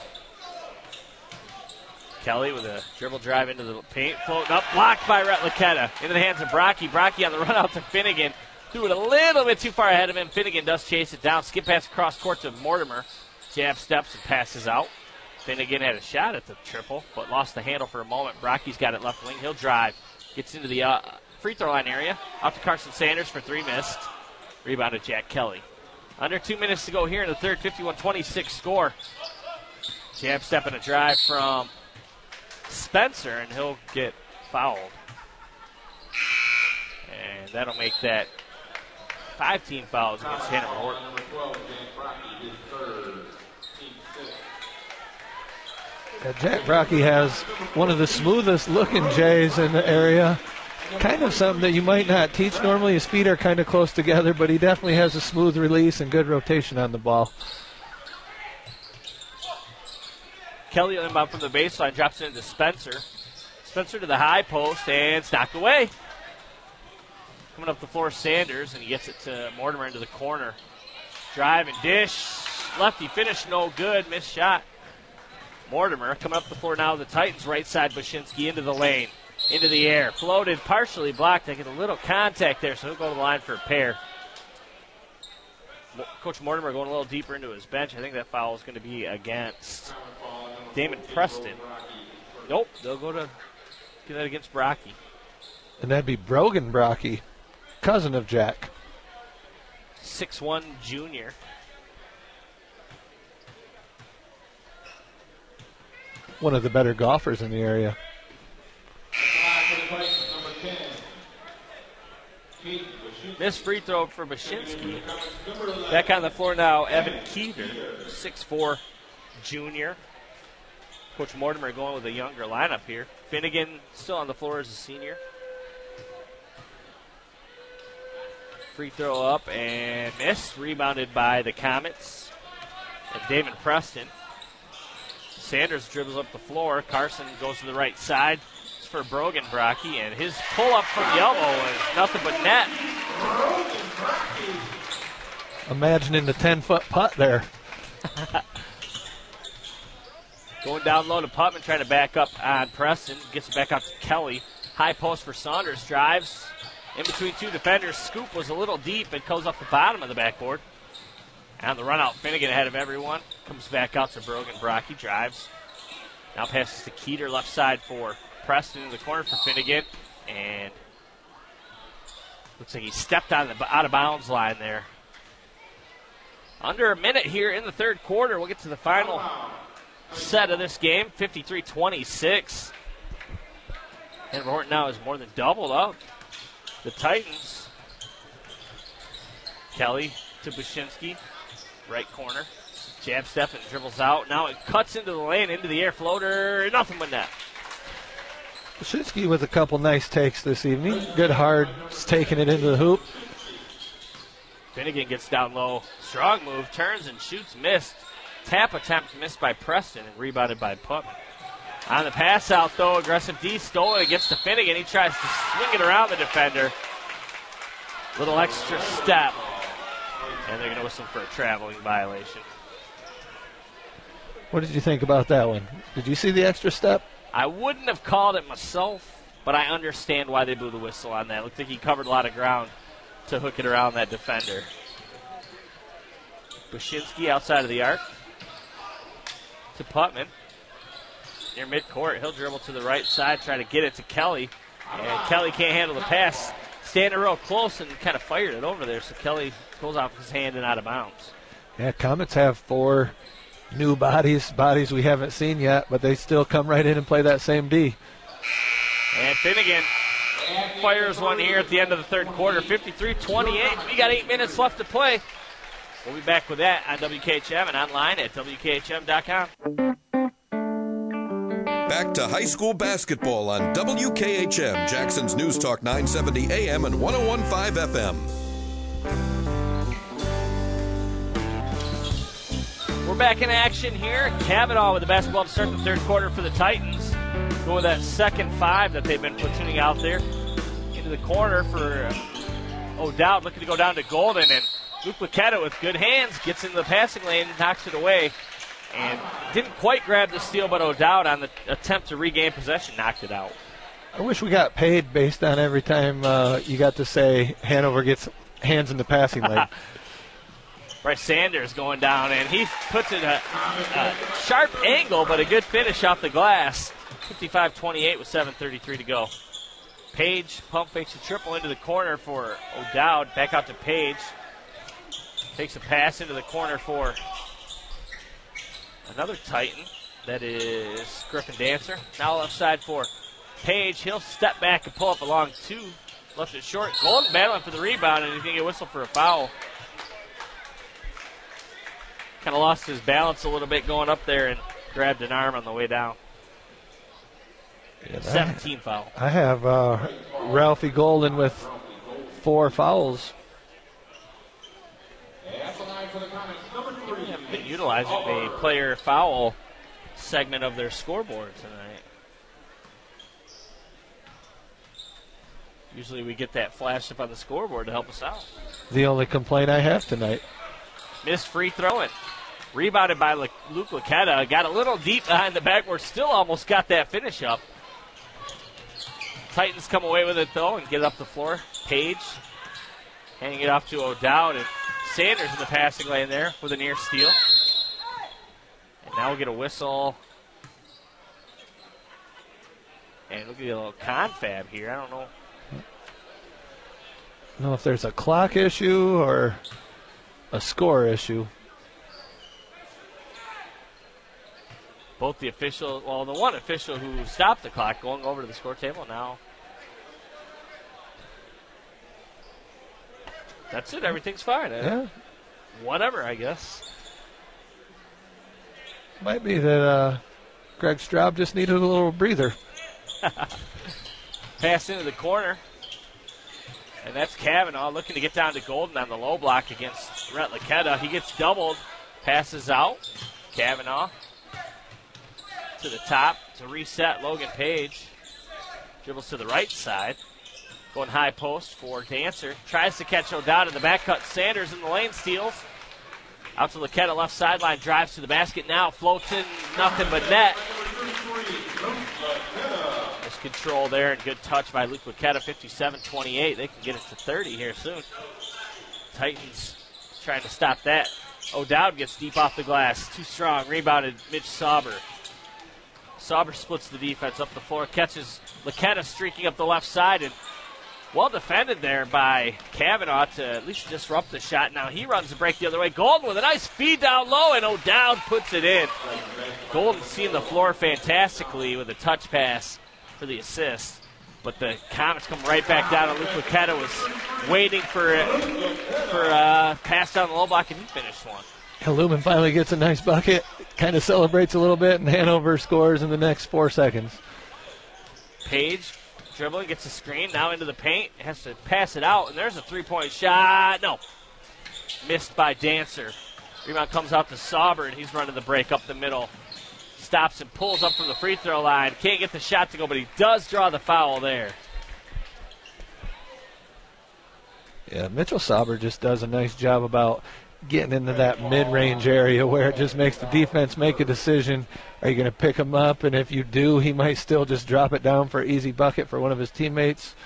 Kelly with a dribble drive into the paint. Floating up. Blocked by Rhett Laquetta. Into the hands of Brocky. Brocky on the run out to Finnegan. Threw it a little bit too far ahead of him. Finnegan does chase it down. Skip pass across court to Mortimer. Jab steps and passes out. Finnegan had a shot at the triple, but lost the handle for a moment. Brocky's got it left wing. He'll drive. Gets into the free throw line area. Off to Carson Sanders for 3, missed. Rebounded Jack Kelly. Under 2 minutes to go here in the third. 51-26 score. Jab step and a drive from Spencer, and he'll get fouled. And that'll make that 5 team fouls against Hanover Horton. Jack Brocky has one of the smoothest looking Jays in the area. Kind of something that you might not teach normally. His feet are kind of close together, but he definitely has a smooth release and good rotation on the ball. Kelly inbound from the baseline, drops it into Spencer. Spencer to the high post, and it's knocked away. Coming up the floor, Sanders, and he gets it to Mortimer into the corner. Drive and dish. Lefty finish, no good. Missed shot. Mortimer coming up the floor now. The Titans right side. Bashinsky into the lane. Into the air. Floated, partially blocked. They get a little contact there, so he'll go to the line for a pair. Coach Mortimer going a little deeper into his bench. I think that foul is going to be against Damon Preston. Nope, they'll go to get that against Brocky. And that'd be Brogan Brocky, cousin of Jack. 6'1" junior. One of the better golfers in the area. Missed free throw for Bashinsky. Back on the floor now, Evan Keeter, 6'4" junior. Coach Mortimer going with a younger lineup here. Finnegan still on the floor as a senior. Free throw up and missed. Rebounded by the Comets. And Damon Preston. Sanders dribbles up the floor. Carson goes to the right side. It's for Brogan Brocky, and his pull-up from the elbow is nothing but net. Imagining the 10-foot putt there. Going down low to Putman, trying to back up on Preston. Gets it back out to Kelly. High post for Saunders. Drives in between two defenders. Scoop was a little deep. It goes off the bottom of the backboard. On the run out, Finnegan ahead of everyone. Comes back out to Brogan Brocky. Drives. Now passes to Keeter, left side for Preston in the corner for Finnegan. And looks like he stepped on the out of bounds line there. Under a minute here in the third quarter. We'll get to the final set of this game. 53-26. And Horton now is more than doubled up. The Titans. Kelly to Bashinsky. Right corner. Jab step and dribbles out. Now it cuts into the lane, into the air floater. Nothing but net. Bashinsky with a couple nice takes this evening. Good hard, taking it into the hoop. Finnegan gets down low. Strong move. Turns and shoots. Missed. Tap attempt missed by Preston and rebounded by Putman. On the pass out, though, aggressive D. Stole it. It gets to Finnegan. He tries to swing it around the defender. Little extra step. And they're going to whistle for a traveling violation. What did you think about that one? Did you see the extra step? I wouldn't have called it myself, but I understand why they blew the whistle on that. It looked like he covered a lot of ground to hook it around that defender. Bashinsky outside of the arc to Putman. Near midcourt, he'll dribble to the right side, try to get it to Kelly. And Kelly can't handle the pass. Standing real close and kind of fired it over there, so Kelly goes off his hand and out of bounds. Yeah, Comets have 4 new bodies we haven't seen yet, but they still come right in and play that same D. And Finnegan fires one here at the end of the third quarter, 53-28. We got 8 minutes left to play. We'll be back with that on WKHM and online at WKHM.com. Back to high school basketball on WKHM, Jackson's News Talk 970 AM and 101.5 FM. We're back in action here. Kavanaugh with the basketball to start the third quarter for the Titans. Going with that second 5 that they've been platooning out there. Into the corner for O'Dowd, looking to go down to Golden. And Luke Paquetta with good hands gets into the passing lane and knocks it away. And didn't quite grab the steal, but O'Dowd on the attempt to regain possession knocked it out. I wish we got paid based on every time you got to say Hanover gets hands in the passing lane. Bryce Sanders going down, and he puts it a sharp angle, but a good finish off the glass. 55-28 with 7:33 to go. Page pump fakes a triple into the corner for O'Dowd. Back out to Page. Takes a pass into the corner for another Titan. That is Griffin Dancer. Now left side for Page. He'll step back and pull up along 2. Left it short. Golden battling for the rebound, and he's going to get whistled for a foul. Kind of lost his balance a little bit going up there and grabbed an arm on the way down. Yeah, 17 foul. I have Ralphie Golden with 4 fouls. They haven't been utilizing the player foul segment of their scoreboard tonight. Usually we get that flash up on the scoreboard to help us out. The only complaint I have tonight. Missed free throw and rebounded by Luke Laquetta. Got a little deep behind the backboard. Still almost got that finish up. Titans come away with it, though, and get it up the floor. Page handing it off to O'Dowd, and Sanders in the passing lane there with a near steal. And now we'll get a whistle. And look at a little confab here. I don't know. I don't know if there's a clock issue or a score issue. Both the official, well, the one official who stopped the clock going over to the score table now. That's it. Everything's fine. Yeah. Whatever, I guess. Might be that Greg Straub just needed a little breather. Pass into the corner. And that's Kavanaugh looking to get down to Golden on the low block against Rhett Laquetta. He gets doubled. Passes out. Kavanaugh to the top to reset Logan Page. Dribbles to the right side. Going high post for Dancer. Tries to catch O'Dowd in the back cut. Sanders in the lane, steals. Out to Laquetta, left sideline. Drives to the basket now. Floats in, nothing but net. Nice control there and good touch by Luke Laquetta. 57-28. They can get it to 30 here soon. Titans trying to stop that. O'Dowd gets deep off the glass. Too strong. Rebounded Mitch Sauber. Sauber splits the defense up the floor. Catches Laquetta streaking up the left side. And well defended there by Kavanaugh to at least disrupt the shot. Now he runs the break the other way. Golden with a nice feed down low, and O'Dowd puts it in. Golden seeing the floor fantastically with a touch pass for the assist. But the Comets come right back down, and Luke Laquetta was waiting for a pass down the low block, and he finished one. Lumen finally gets a nice bucket, kind of celebrates a little bit, and Hanover scores in the next 4 seconds. Page dribbling, gets a screen, now into the paint, has to pass it out, and there's a three-point shot. No. Missed by Dancer. Rebound comes out to Sauber, and he's running the break up the middle. Stops and pulls up from the free throw line. Can't get the shot to go, but he does draw the foul there. Yeah, Mitchell Sauber just does a nice job about getting into that mid-range area where it just makes the defense make a decision. Are you going to pick him up? And if you do, he might still just drop it down for an easy bucket for one of his teammates.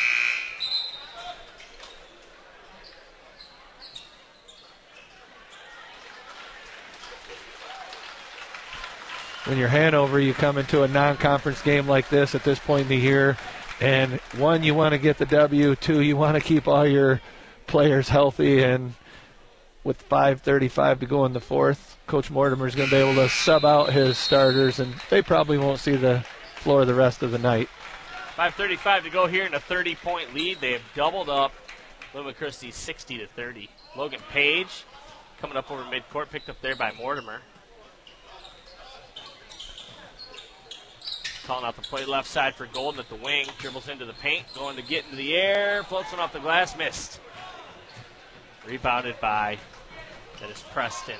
When you're Hanover, you come into a non-conference game like this at this point in the year, and 1, you want to get the W, 2, you want to keep all your players healthy, and with 5:35 to go in the fourth, Coach Mortimer is going to be able to sub out his starters, and they probably won't see the floor the rest of the night. 5:35 to go here in a 30-point lead. They have doubled up Lumen Christi 60-30. Logan Page coming up over midcourt, picked up there by Mortimer. Calling out the play left side for Golden at the wing. Dribbles into the paint, going to get into the air. Floats one off the glass, missed. Rebounded by, that is Preston.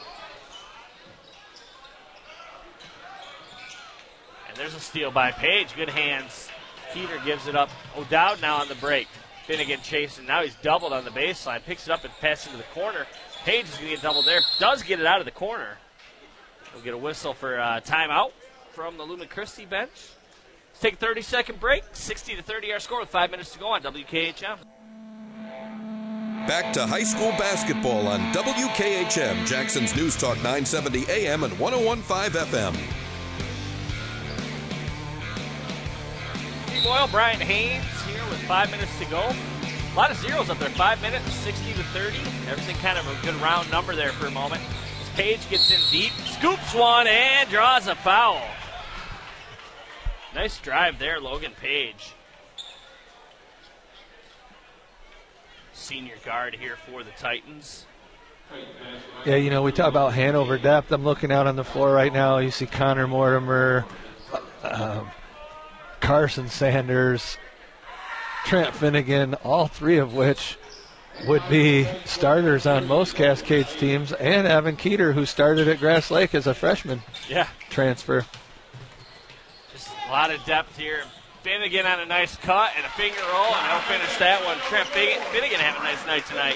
And there's a steal by Page. Good hands. Keeter gives it up. O'Dowd now on the break. Finnegan chasing. Now he's doubled on the baseline. Picks it up and passes into the corner. Page is going to get doubled there. Does get it out of the corner. We'll get a whistle for timeout from the Lumen Christi bench. Let's take a 30-second break. 60-30 our score with 5 minutes to go on WKHM. Back to high school basketball on WKHM, Jackson's News Talk 970 AM and 101.5 FM. Steve Boyle, Brian Haynes here with 5 minutes to go. A lot of zeros up there. 5 minutes, 60-30. Everything kind of a good round number there for a moment. This Page gets in deep, scoops one, and draws a foul. Nice drive there, Logan Page. Senior guard here for the Titans. Yeah, we talk about Hanover depth. I'm looking out on the floor right now. You see Connor Mortimer, Carson Sanders, Trent Finnegan, all three of which would be starters on most Cascades teams, and Evan Keeter, who started at Grass Lake as a freshman transfer. Just a lot of depth here. Finnegan on a nice cut and a finger roll, and he'll finish that one. Trent Finnegan having a nice night tonight.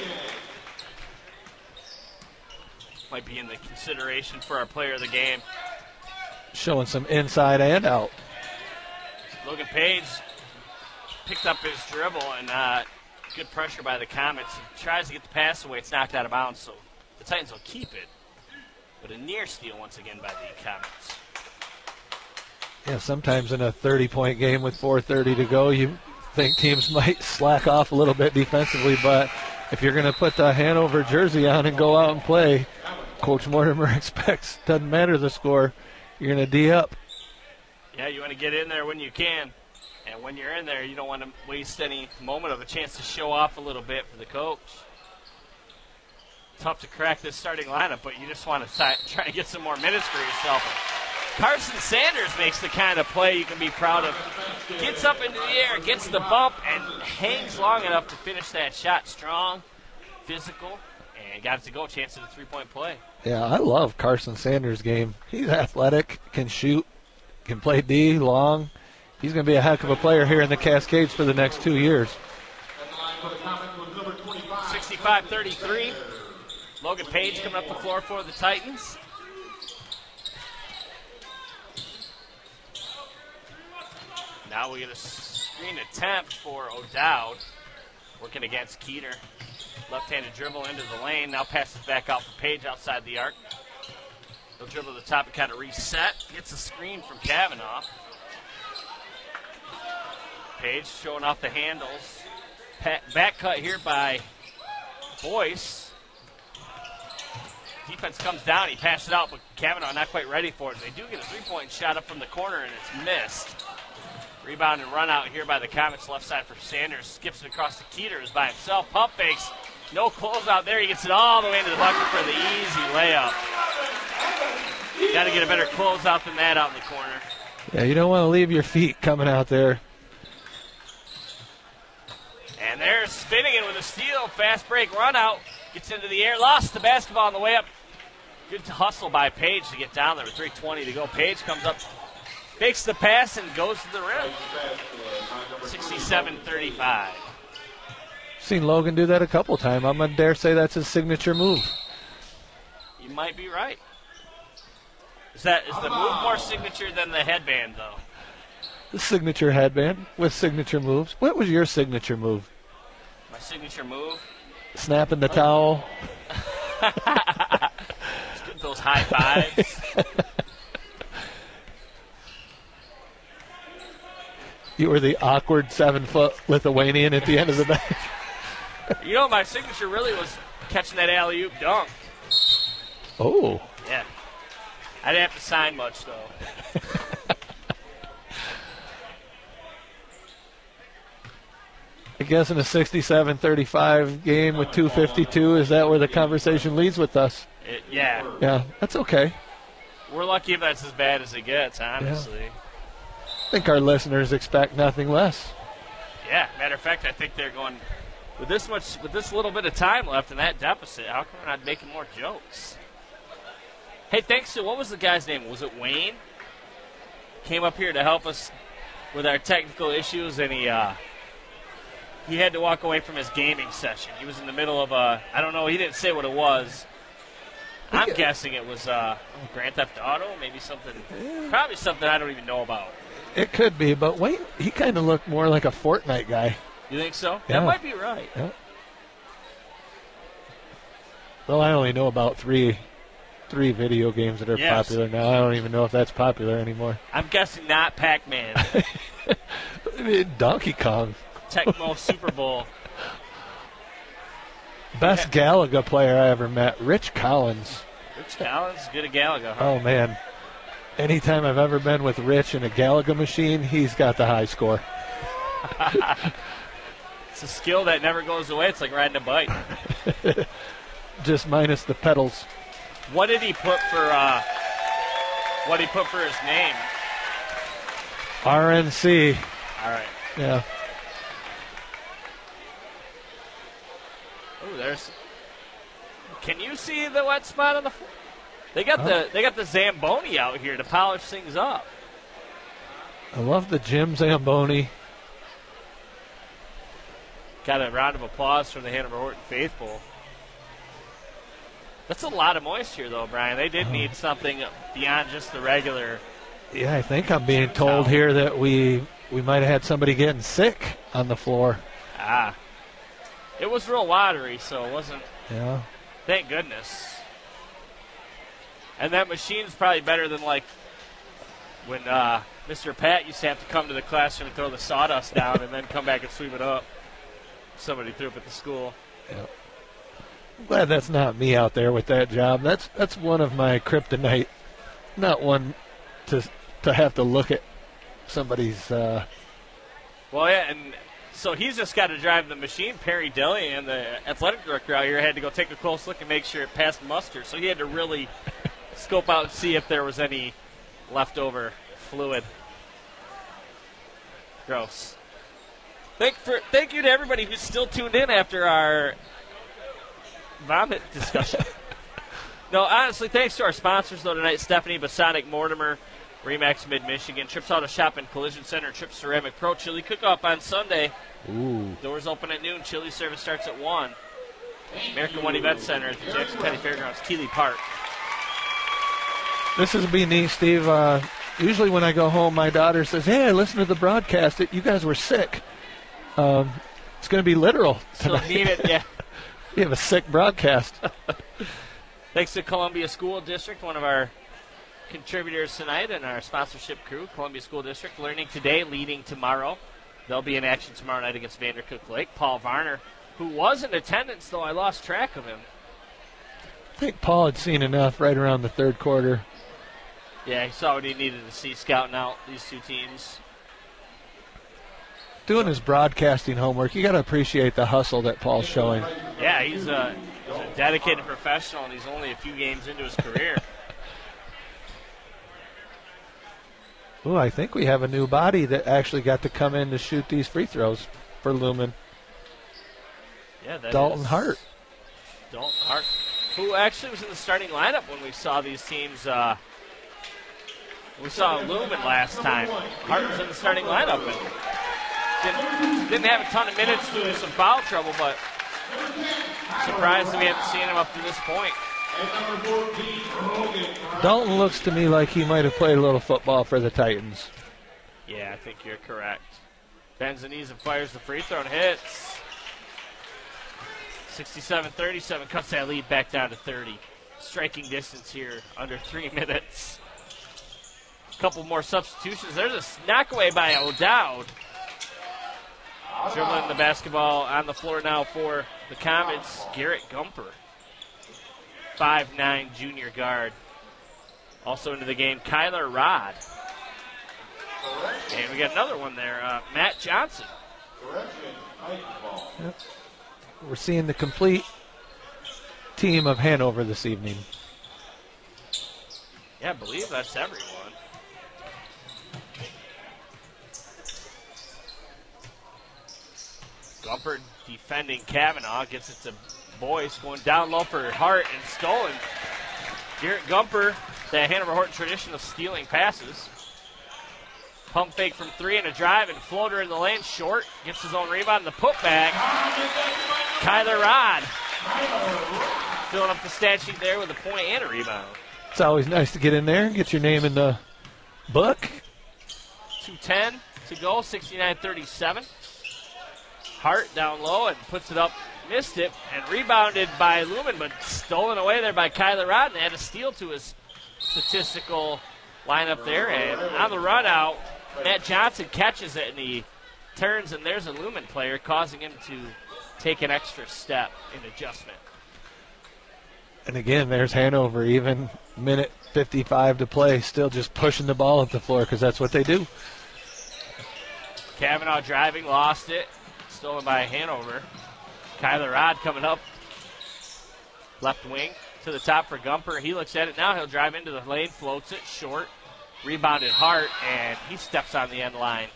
Might be in the consideration for our player of the game. Showing some inside and out. Logan Page picked up his dribble, and good pressure by the Comets. He tries to get the pass away. It's knocked out of bounds, so the Titans will keep it. But a near steal once again by the Comets. Yeah, sometimes in a 30-point game with 4:30 to go, you think teams might slack off a little bit defensively, but if you're going to put the Hanover jersey on and go out and play, Coach Mortimer expects, doesn't matter the score, you're going to D up. Yeah, you want to get in there when you can. And when you're in there, you don't want to waste any moment of a chance to show off a little bit for the coach. Tough to crack this starting lineup, but you just want to try and get some more minutes for yourself. Carson Sanders makes the kind of play you can be proud of. Gets up into the air, gets the bump, and hangs long enough to finish that shot strong, physical, and got it to go. Chance of the three-point play. Yeah, I love Carson Sanders' game. He's athletic, can shoot, can play D, long. He's going to be a heck of a player here in the Cascades for the next 2 years. 65-33. Logan Page coming up the floor for the Titans. Now we get a screen attempt for O'Dowd. Working against Keeter. Left-handed dribble into the lane. Now passes back out for Page outside the arc. He'll dribble to the top and kind of reset. Gets a screen from Kavanaugh. Page showing off the handles. Back cut here by Boyce. Defense comes down. He passes it out, but Kavanaugh not quite ready for it. They do get a three-point shot up from the corner, and it's missed. Rebound and run out here by the Comets. Left side for Sanders. Skips it across to Keeter, who's by himself. Pump fakes. No closeout there. He gets it all the way into the bucket for the easy layup. Got to get a better closeout than that out in the corner. Yeah, you don't want to leave your feet coming out there. And there's Finnegan with a steal. Fast break run out. Gets into the air. Lost the basketball on the way up. Good hustle by Page to get down there with 3:20 to go. Page comes up, fakes the pass, and goes to the rim. 67-35. Seen Logan do that a couple times. I'm going to dare say that's his signature move. You might be right. Is the move more signature than the headband, though? The signature headband with signature moves. What was your signature move? My signature move? Snapping the towel. Just getting those high fives. You were the awkward 7-foot Lithuanian at the end of the bench. You know, my signature really was catching that alley-oop dunk. Oh. Yeah. I didn't have to sign much, though. I guess in a 67-35 game with 2:52, is that where the conversation leads with us? Yeah. Yeah, that's okay. We're lucky if that's as bad as it gets, honestly. Yeah. I think our listeners expect nothing less. Yeah, matter of fact, I think they're going, with this little bit of time left in that deficit, how come we're not making more jokes? Hey, thanks to, what was the guy's name? Was it Wayne? Came up here to help us with our technical issues, and he had to walk away from his gaming session. He was in the middle of I don't know, he didn't say what it was. I'm guessing it was Grand Theft Auto, maybe something, probably something I don't even know about. It could be, but wait, he kind of looked more like a Fortnite guy. You think so? Yeah. That might be right. Yeah. Well, I only know about three video games that are popular now. I don't even know if that's popular anymore. I'm guessing not Pac-Man. Donkey Kong. Tecmo Super Bowl. Best Galaga player I ever met, Rich Collins. Rich Collins, good at Galaga, huh? Oh, man. Anytime I've ever been with Rich in a Galaga machine, he's got the high score. It's a skill that never goes away. It's like riding a bike. Just minus the pedals. What did he put for his name? RNC. All right. Yeah. Oh, there's. Can you see the wet spot on the floor? They got the Zamboni out here to polish things up. I love the Jim Zamboni. Got a round of applause from the Hanover Horton faithful. That's a lot of moisture, though, Brian. They did need something beyond just the regular. Yeah, I think I'm being told here that we might have had somebody getting sick on the floor. It was real watery, so it wasn't. Yeah. Thank goodness. And that machine's probably better than like when Mr. Pat used to have to come to the classroom and throw the sawdust down and then come back and sweep it up. Somebody threw up at the school. Yep. I'm glad that's not me out there with that job. That's one of my kryptonite. Not one to have to look at somebody's. Well, yeah, and so he's just got to drive the machine. Perry Dilly and the athletic director out here had to go take a close look and make sure it passed muster. So he had to really scope out and see if there was any leftover fluid. Gross. Thank you to everybody who's still tuned in after our vomit discussion. No, honestly, thanks to our sponsors, though, tonight. Stephanie Basonic Mortimer, Remax Mid-Michigan, Trips Auto Shop and Collision Center, Trips Ceramic Pro, Chili Cook-Off on Sunday. Ooh. Doors open at noon. Chili service starts at 1. American One Event Center at the Jackson County Fairgrounds, Keeley Park. This is be neat, Steve. Usually when I go home, my daughter says, "Hey, I listened to the broadcast. You guys were sick." It's going to be literal tonight. So need it, yeah. We have a sick broadcast. Thanks to Columbia School District, one of our contributors tonight, and our sponsorship crew, Columbia School District, learning today, leading tomorrow. They'll be in action tomorrow night against Vandercook Lake. Paul Varner, who was in attendance, though I lost track of him. I think Paul had seen enough right around the third quarter. Yeah, he saw what he needed to see scouting out these two teams. Doing his broadcasting homework, you got to appreciate the hustle that Paul's showing. Yeah, he's a dedicated professional, and he's only a few games into his career. Ooh, I think we have a new body that actually got to come in to shoot these free throws for Lumen. Yeah, that Dalton is Hart. Dalton Hart, who actually was in the starting lineup when we saw these teams. We saw Lumen last time. Hart was in the starting lineup and didn't have a ton of minutes due to some foul trouble, but surprised that we haven't seen him up to this point. Dalton looks to me like he might have played a little football for the Titans. Yeah, I think you're correct. Benzaniza fires the free throw and hits. 67-37 cuts that lead back down to 30. Striking distance here, under 3 minutes. A couple more substitutions. There's a knockaway by O'Dowd. Dribbling the basketball on the floor now for the Comets, Garrett Gumper. 5'9" junior guard. Also into the game, Kyler Rod. And we got another one there, Matt Johnson. Yep. We're seeing the complete team of Hanover this evening. Yeah, I believe that's everyone. Gumper defending Kavanaugh, gets it to Boyce, going down low for Hart and stolen. Garrett Gumper, the Hanover Horton tradition of stealing passes. Pump fake from 3 and a drive and floater in the lane, short, gets his own rebound and the putback. Kyler Rod filling up the stat sheet there with a point and a rebound. It's always nice to get in there and get your name in the book. 2:10 to go, 69-37. Hart down low and puts it up, missed it, and rebounded by Lumen, but stolen away there by Kyler Rod, and had a steal to his statistical lineup there. And on the run out, Matt Johnson catches it, and he turns, and there's a Lumen player, causing him to take an extra step in adjustment. And again, there's Hanover, even minute 55 to play, still just pushing the ball at the floor because that's what they do. Kavanaugh driving, lost it. Stolen by Hanover. Kyler Rodd coming up. Left wing to the top for Gumper. He looks at it now. He'll drive into the lane, floats it short. Rebounded Hart, and he steps on the end line.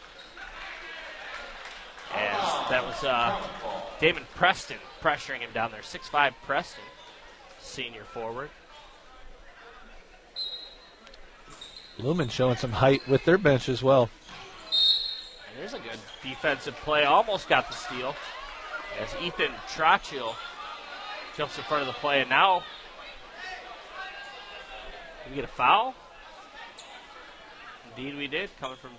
And that was Damon Preston pressuring him down there. 6'5" Preston, senior forward. Lumen showing some height with their bench as well. And there's a good defensive play. Almost got the steal as Ethan Trachil jumps in front of the play. And now, did we get a foul? Indeed we did, coming from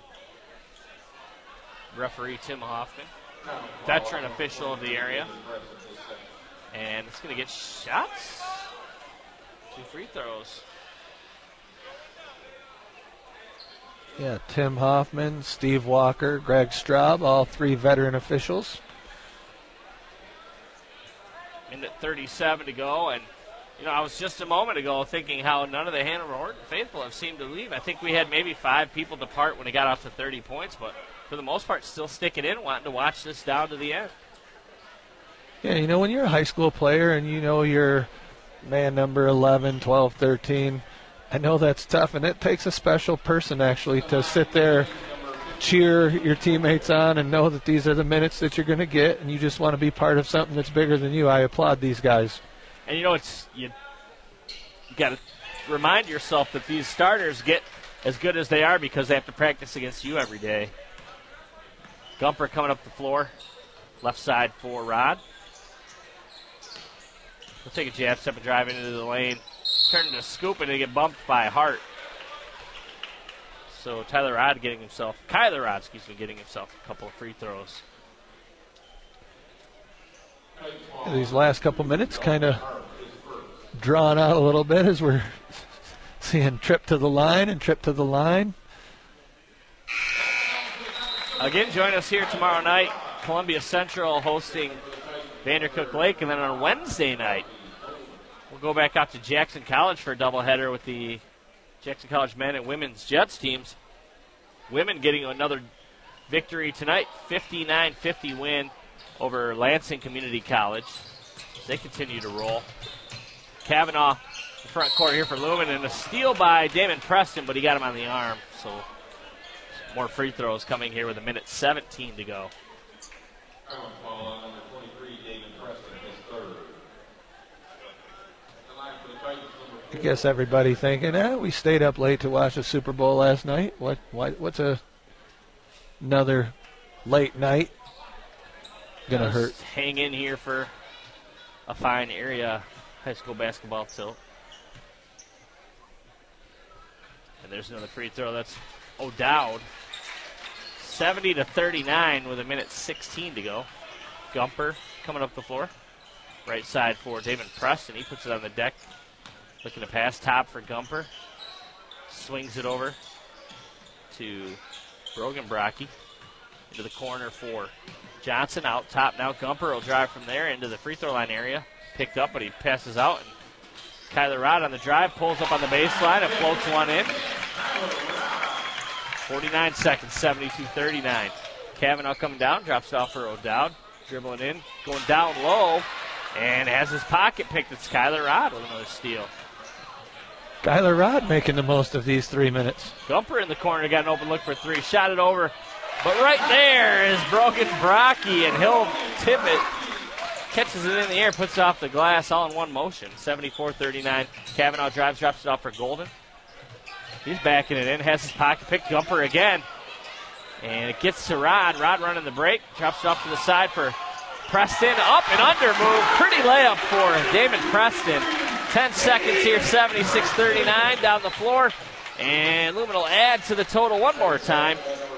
referee Tim Hoffman, veteran official of the area. And it's going to get shots. 2 free throws. Yeah, Tim Hoffman, Steve Walker, Greg Straub, all 3 veteran officials. Minute 37 to go, and I was just a moment ago thinking how none of the Hanover Horton faithful have seemed to leave. I think we had maybe 5 people depart when it got out to 30 points, but for the most part, still sticking in, wanting to watch this down to the end. Yeah, when you're a high school player and you're man number 11, 12, 13, I know that's tough, and it takes a special person actually to sit there, cheer your teammates on, and know that these are the minutes that you're going to get, and you just want to be part of something that's bigger than you. I applaud these guys. And you got to remind yourself that these starters get as good as they are because they have to practice against you every day. Gumper coming up the floor, left side for Rod. He'll take a jab step and drive into the lane. Turn to scoop and they get bumped by Hart. So Kyler Rodd getting himself a couple of free throws. These last couple minutes kind of drawn out a little bit as we're seeing trip to the line and trip to the line. Again, join us here tomorrow night. Columbia Central hosting Vandercook Lake, and then on Wednesday night, we'll go back out to Jackson College for a doubleheader with the Jackson College men and women's Jets teams. Women getting another victory tonight, 59-50 win over Lansing Community College. They continue to roll. Kavanaugh, the front court here for Lumen, and a steal by Damon Preston, but he got him on the arm. So more free throws coming here with 1:17 to go. I guess everybody thinking, we stayed up late to watch the Super Bowl last night. What's another late night gonna hurt? Hang in here for a fine area high school basketball tilt. And there's another free throw. That's O'Dowd. 70-39 with 1:16 to go. Gumper coming up the floor. Right side for Damon Preston. He puts it on the deck. Looking to pass top for Gumper. Swings it over to Brogan Brocky. Into the corner for Johnson. Out top now. Gumper will drive from there into the free throw line area. Picked up, but he passes out. And Kyler Rodd on the drive. Pulls up on the baseline and floats one in. 49 seconds, 72-39. Kavanaugh coming down. Drops it off for O'Dowd. Dribbling in. Going down low. And has his pocket picked. It's Kyler Rodd with another steal. Kyler Rodd making the most of these 3 minutes. Gumper in the corner got an open look for 3. Shot it over. But right there is Brogan Brocky, and he'll tip it. Catches it in the air, puts it off the glass all in one motion. 74-39. Kavanaugh drives, drops it off for Golden. He's backing it in, has his pocket pick. Gumper again. And it gets to Rod. Rod running the break. Drops it off to the side for Preston. Up and under move. Pretty layup for Damon Preston. 10 seconds here, 76-39 down the floor. And Lumen will add to the total one more time.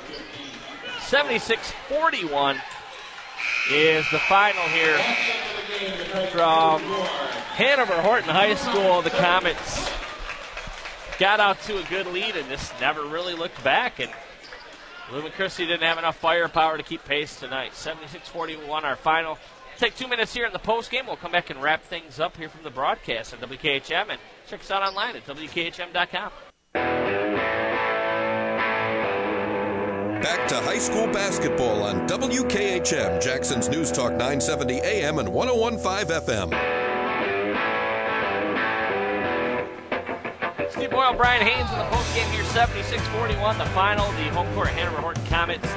76-41 is the final here from Hanover Horton High School. The Comets got out to a good lead and just never really looked back. And Lumen Christi didn't have enough firepower to keep pace tonight. 76-41 our final. Take 2 minutes here in the postgame. We'll come back and wrap things up here from the broadcast on WKHM, and check us out online at WKHM.com. Back to high school basketball on WKHM, Jackson's News Talk 970 AM and 101.5 FM. Steve Boyle, Brian Haynes in the postgame here, 76-41, the final. The home court Hanover Horton Comets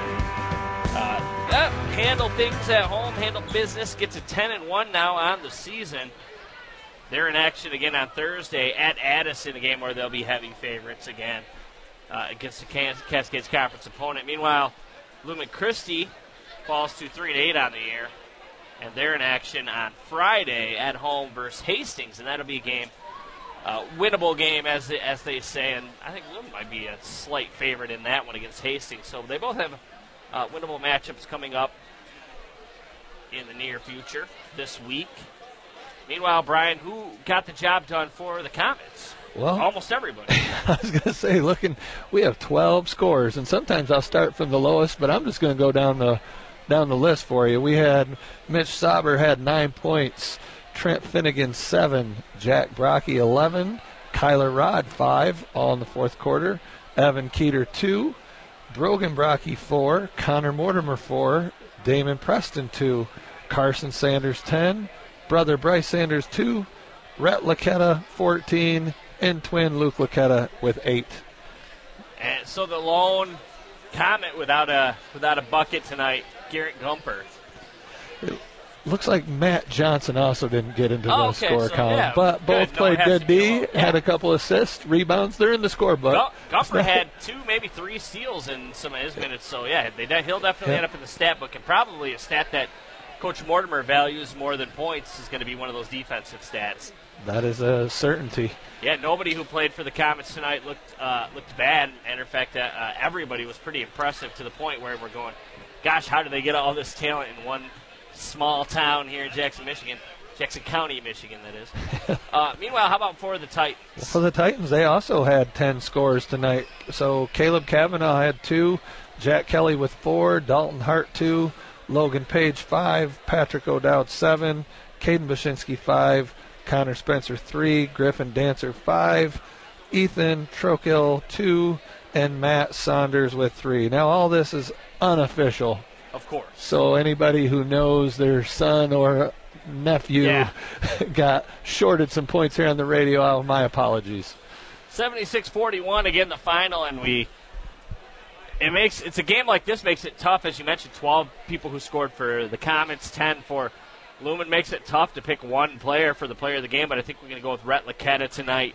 handle things at home, handle business, get to 10-1 now on the season. They're in action again on Thursday at Addison, a game where they'll be heavy favorites again against the Cascades Conference opponent. Meanwhile, Lumen Christi falls to 3-8 on the year, and they're in action on Friday at home versus Hastings, and that'll be a game, winnable game as they say, and I think Lumen might be a slight favorite in that one against Hastings. So they both have winnable matchups coming up in the near future this week. Meanwhile, Brian, who got the job done for the Comets? Well, almost everybody. I was going to say, we have 12 scores, and sometimes I'll start from the lowest, but I'm just going to go down the list for you. We had Mitch Sauber had 9 points, Trent Finnegan 7, Jack Brocky 11, Kyler Rod 5, all in the fourth quarter, Evan Keeter 2, Brogan Brocky 4, Connor Mortimer 4, Damon Preston 2, Carson Sanders 10, brother Bryce Sanders 2, Rhett Laquetta 14, and twin Luke Laquetta with 8. And so the lone Comet without a bucket tonight, Garrett Gumper. It looks like Matt Johnson also didn't get into the score column, yeah, but both played good D, had a couple assists, rebounds. They're in the scorebook. Gumper had 2, maybe 3 steals in some of his minutes, so yeah, he'll definitely end up in the stat book, and probably a stat that Coach Mortimer values more than points is going to be one of those defensive stats. That is a certainty. Yeah, nobody who played for the Comets tonight looked bad. And in fact, everybody was pretty impressive to the point where we're going, gosh, how did they get all this talent in one small town here in Jackson, Michigan? Jackson County, Michigan, that is. Meanwhile, how about for the Titans? For the Titans, they also had 10 scores tonight. So Caleb Kavanaugh had 2, Jack Kelly with 4, Dalton Hart 2, Logan Page 5, Patrick O'Dowd 7, Caden Bashinsky 5, Connor Spencer 3, Griffin Dancer 5, Ethan Trokill 2, and Matt Saunders with 3. Now all this is unofficial. Of course. So anybody who knows their son or nephew got shorted some points here on the radio, my apologies. 76-41 again, the final, and it's a game like this makes it tough. As you mentioned, 12 people who scored for the Comets, 10 for Lumen. Makes it tough to pick one player for the player of the game, but I think we're going to go with Rhett Laquetta tonight.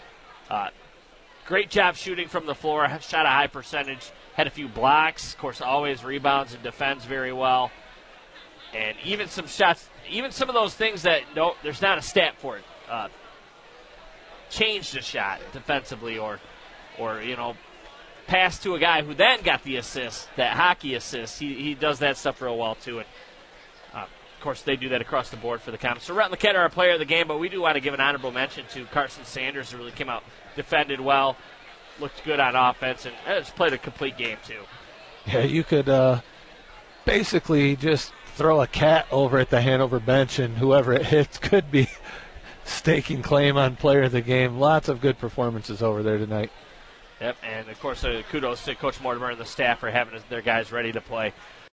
Great job shooting from the floor, shot a high percentage, had a few blocks, of course always rebounds and defends very well. And even some shots, even some of those things that there's not a stat for it. Changed a shot defensively or pass to a guy who then got the assist, that hockey assist. He does that stuff real well, too. And, of course, they do that across the board for the Comets. So Rhett Laquetta, our player of the game, but we do want to give an honorable mention to Carson Sanders, who really came out, defended well, looked good on offense, and has played a complete game, too. Yeah, you could basically just throw a cat over at the Hanover bench, and whoever it hits could be staking claim on player of the game. Lots of good performances over there tonight. Yep, and, of course, kudos to Coach Mortimer and the staff for having their guys ready to play.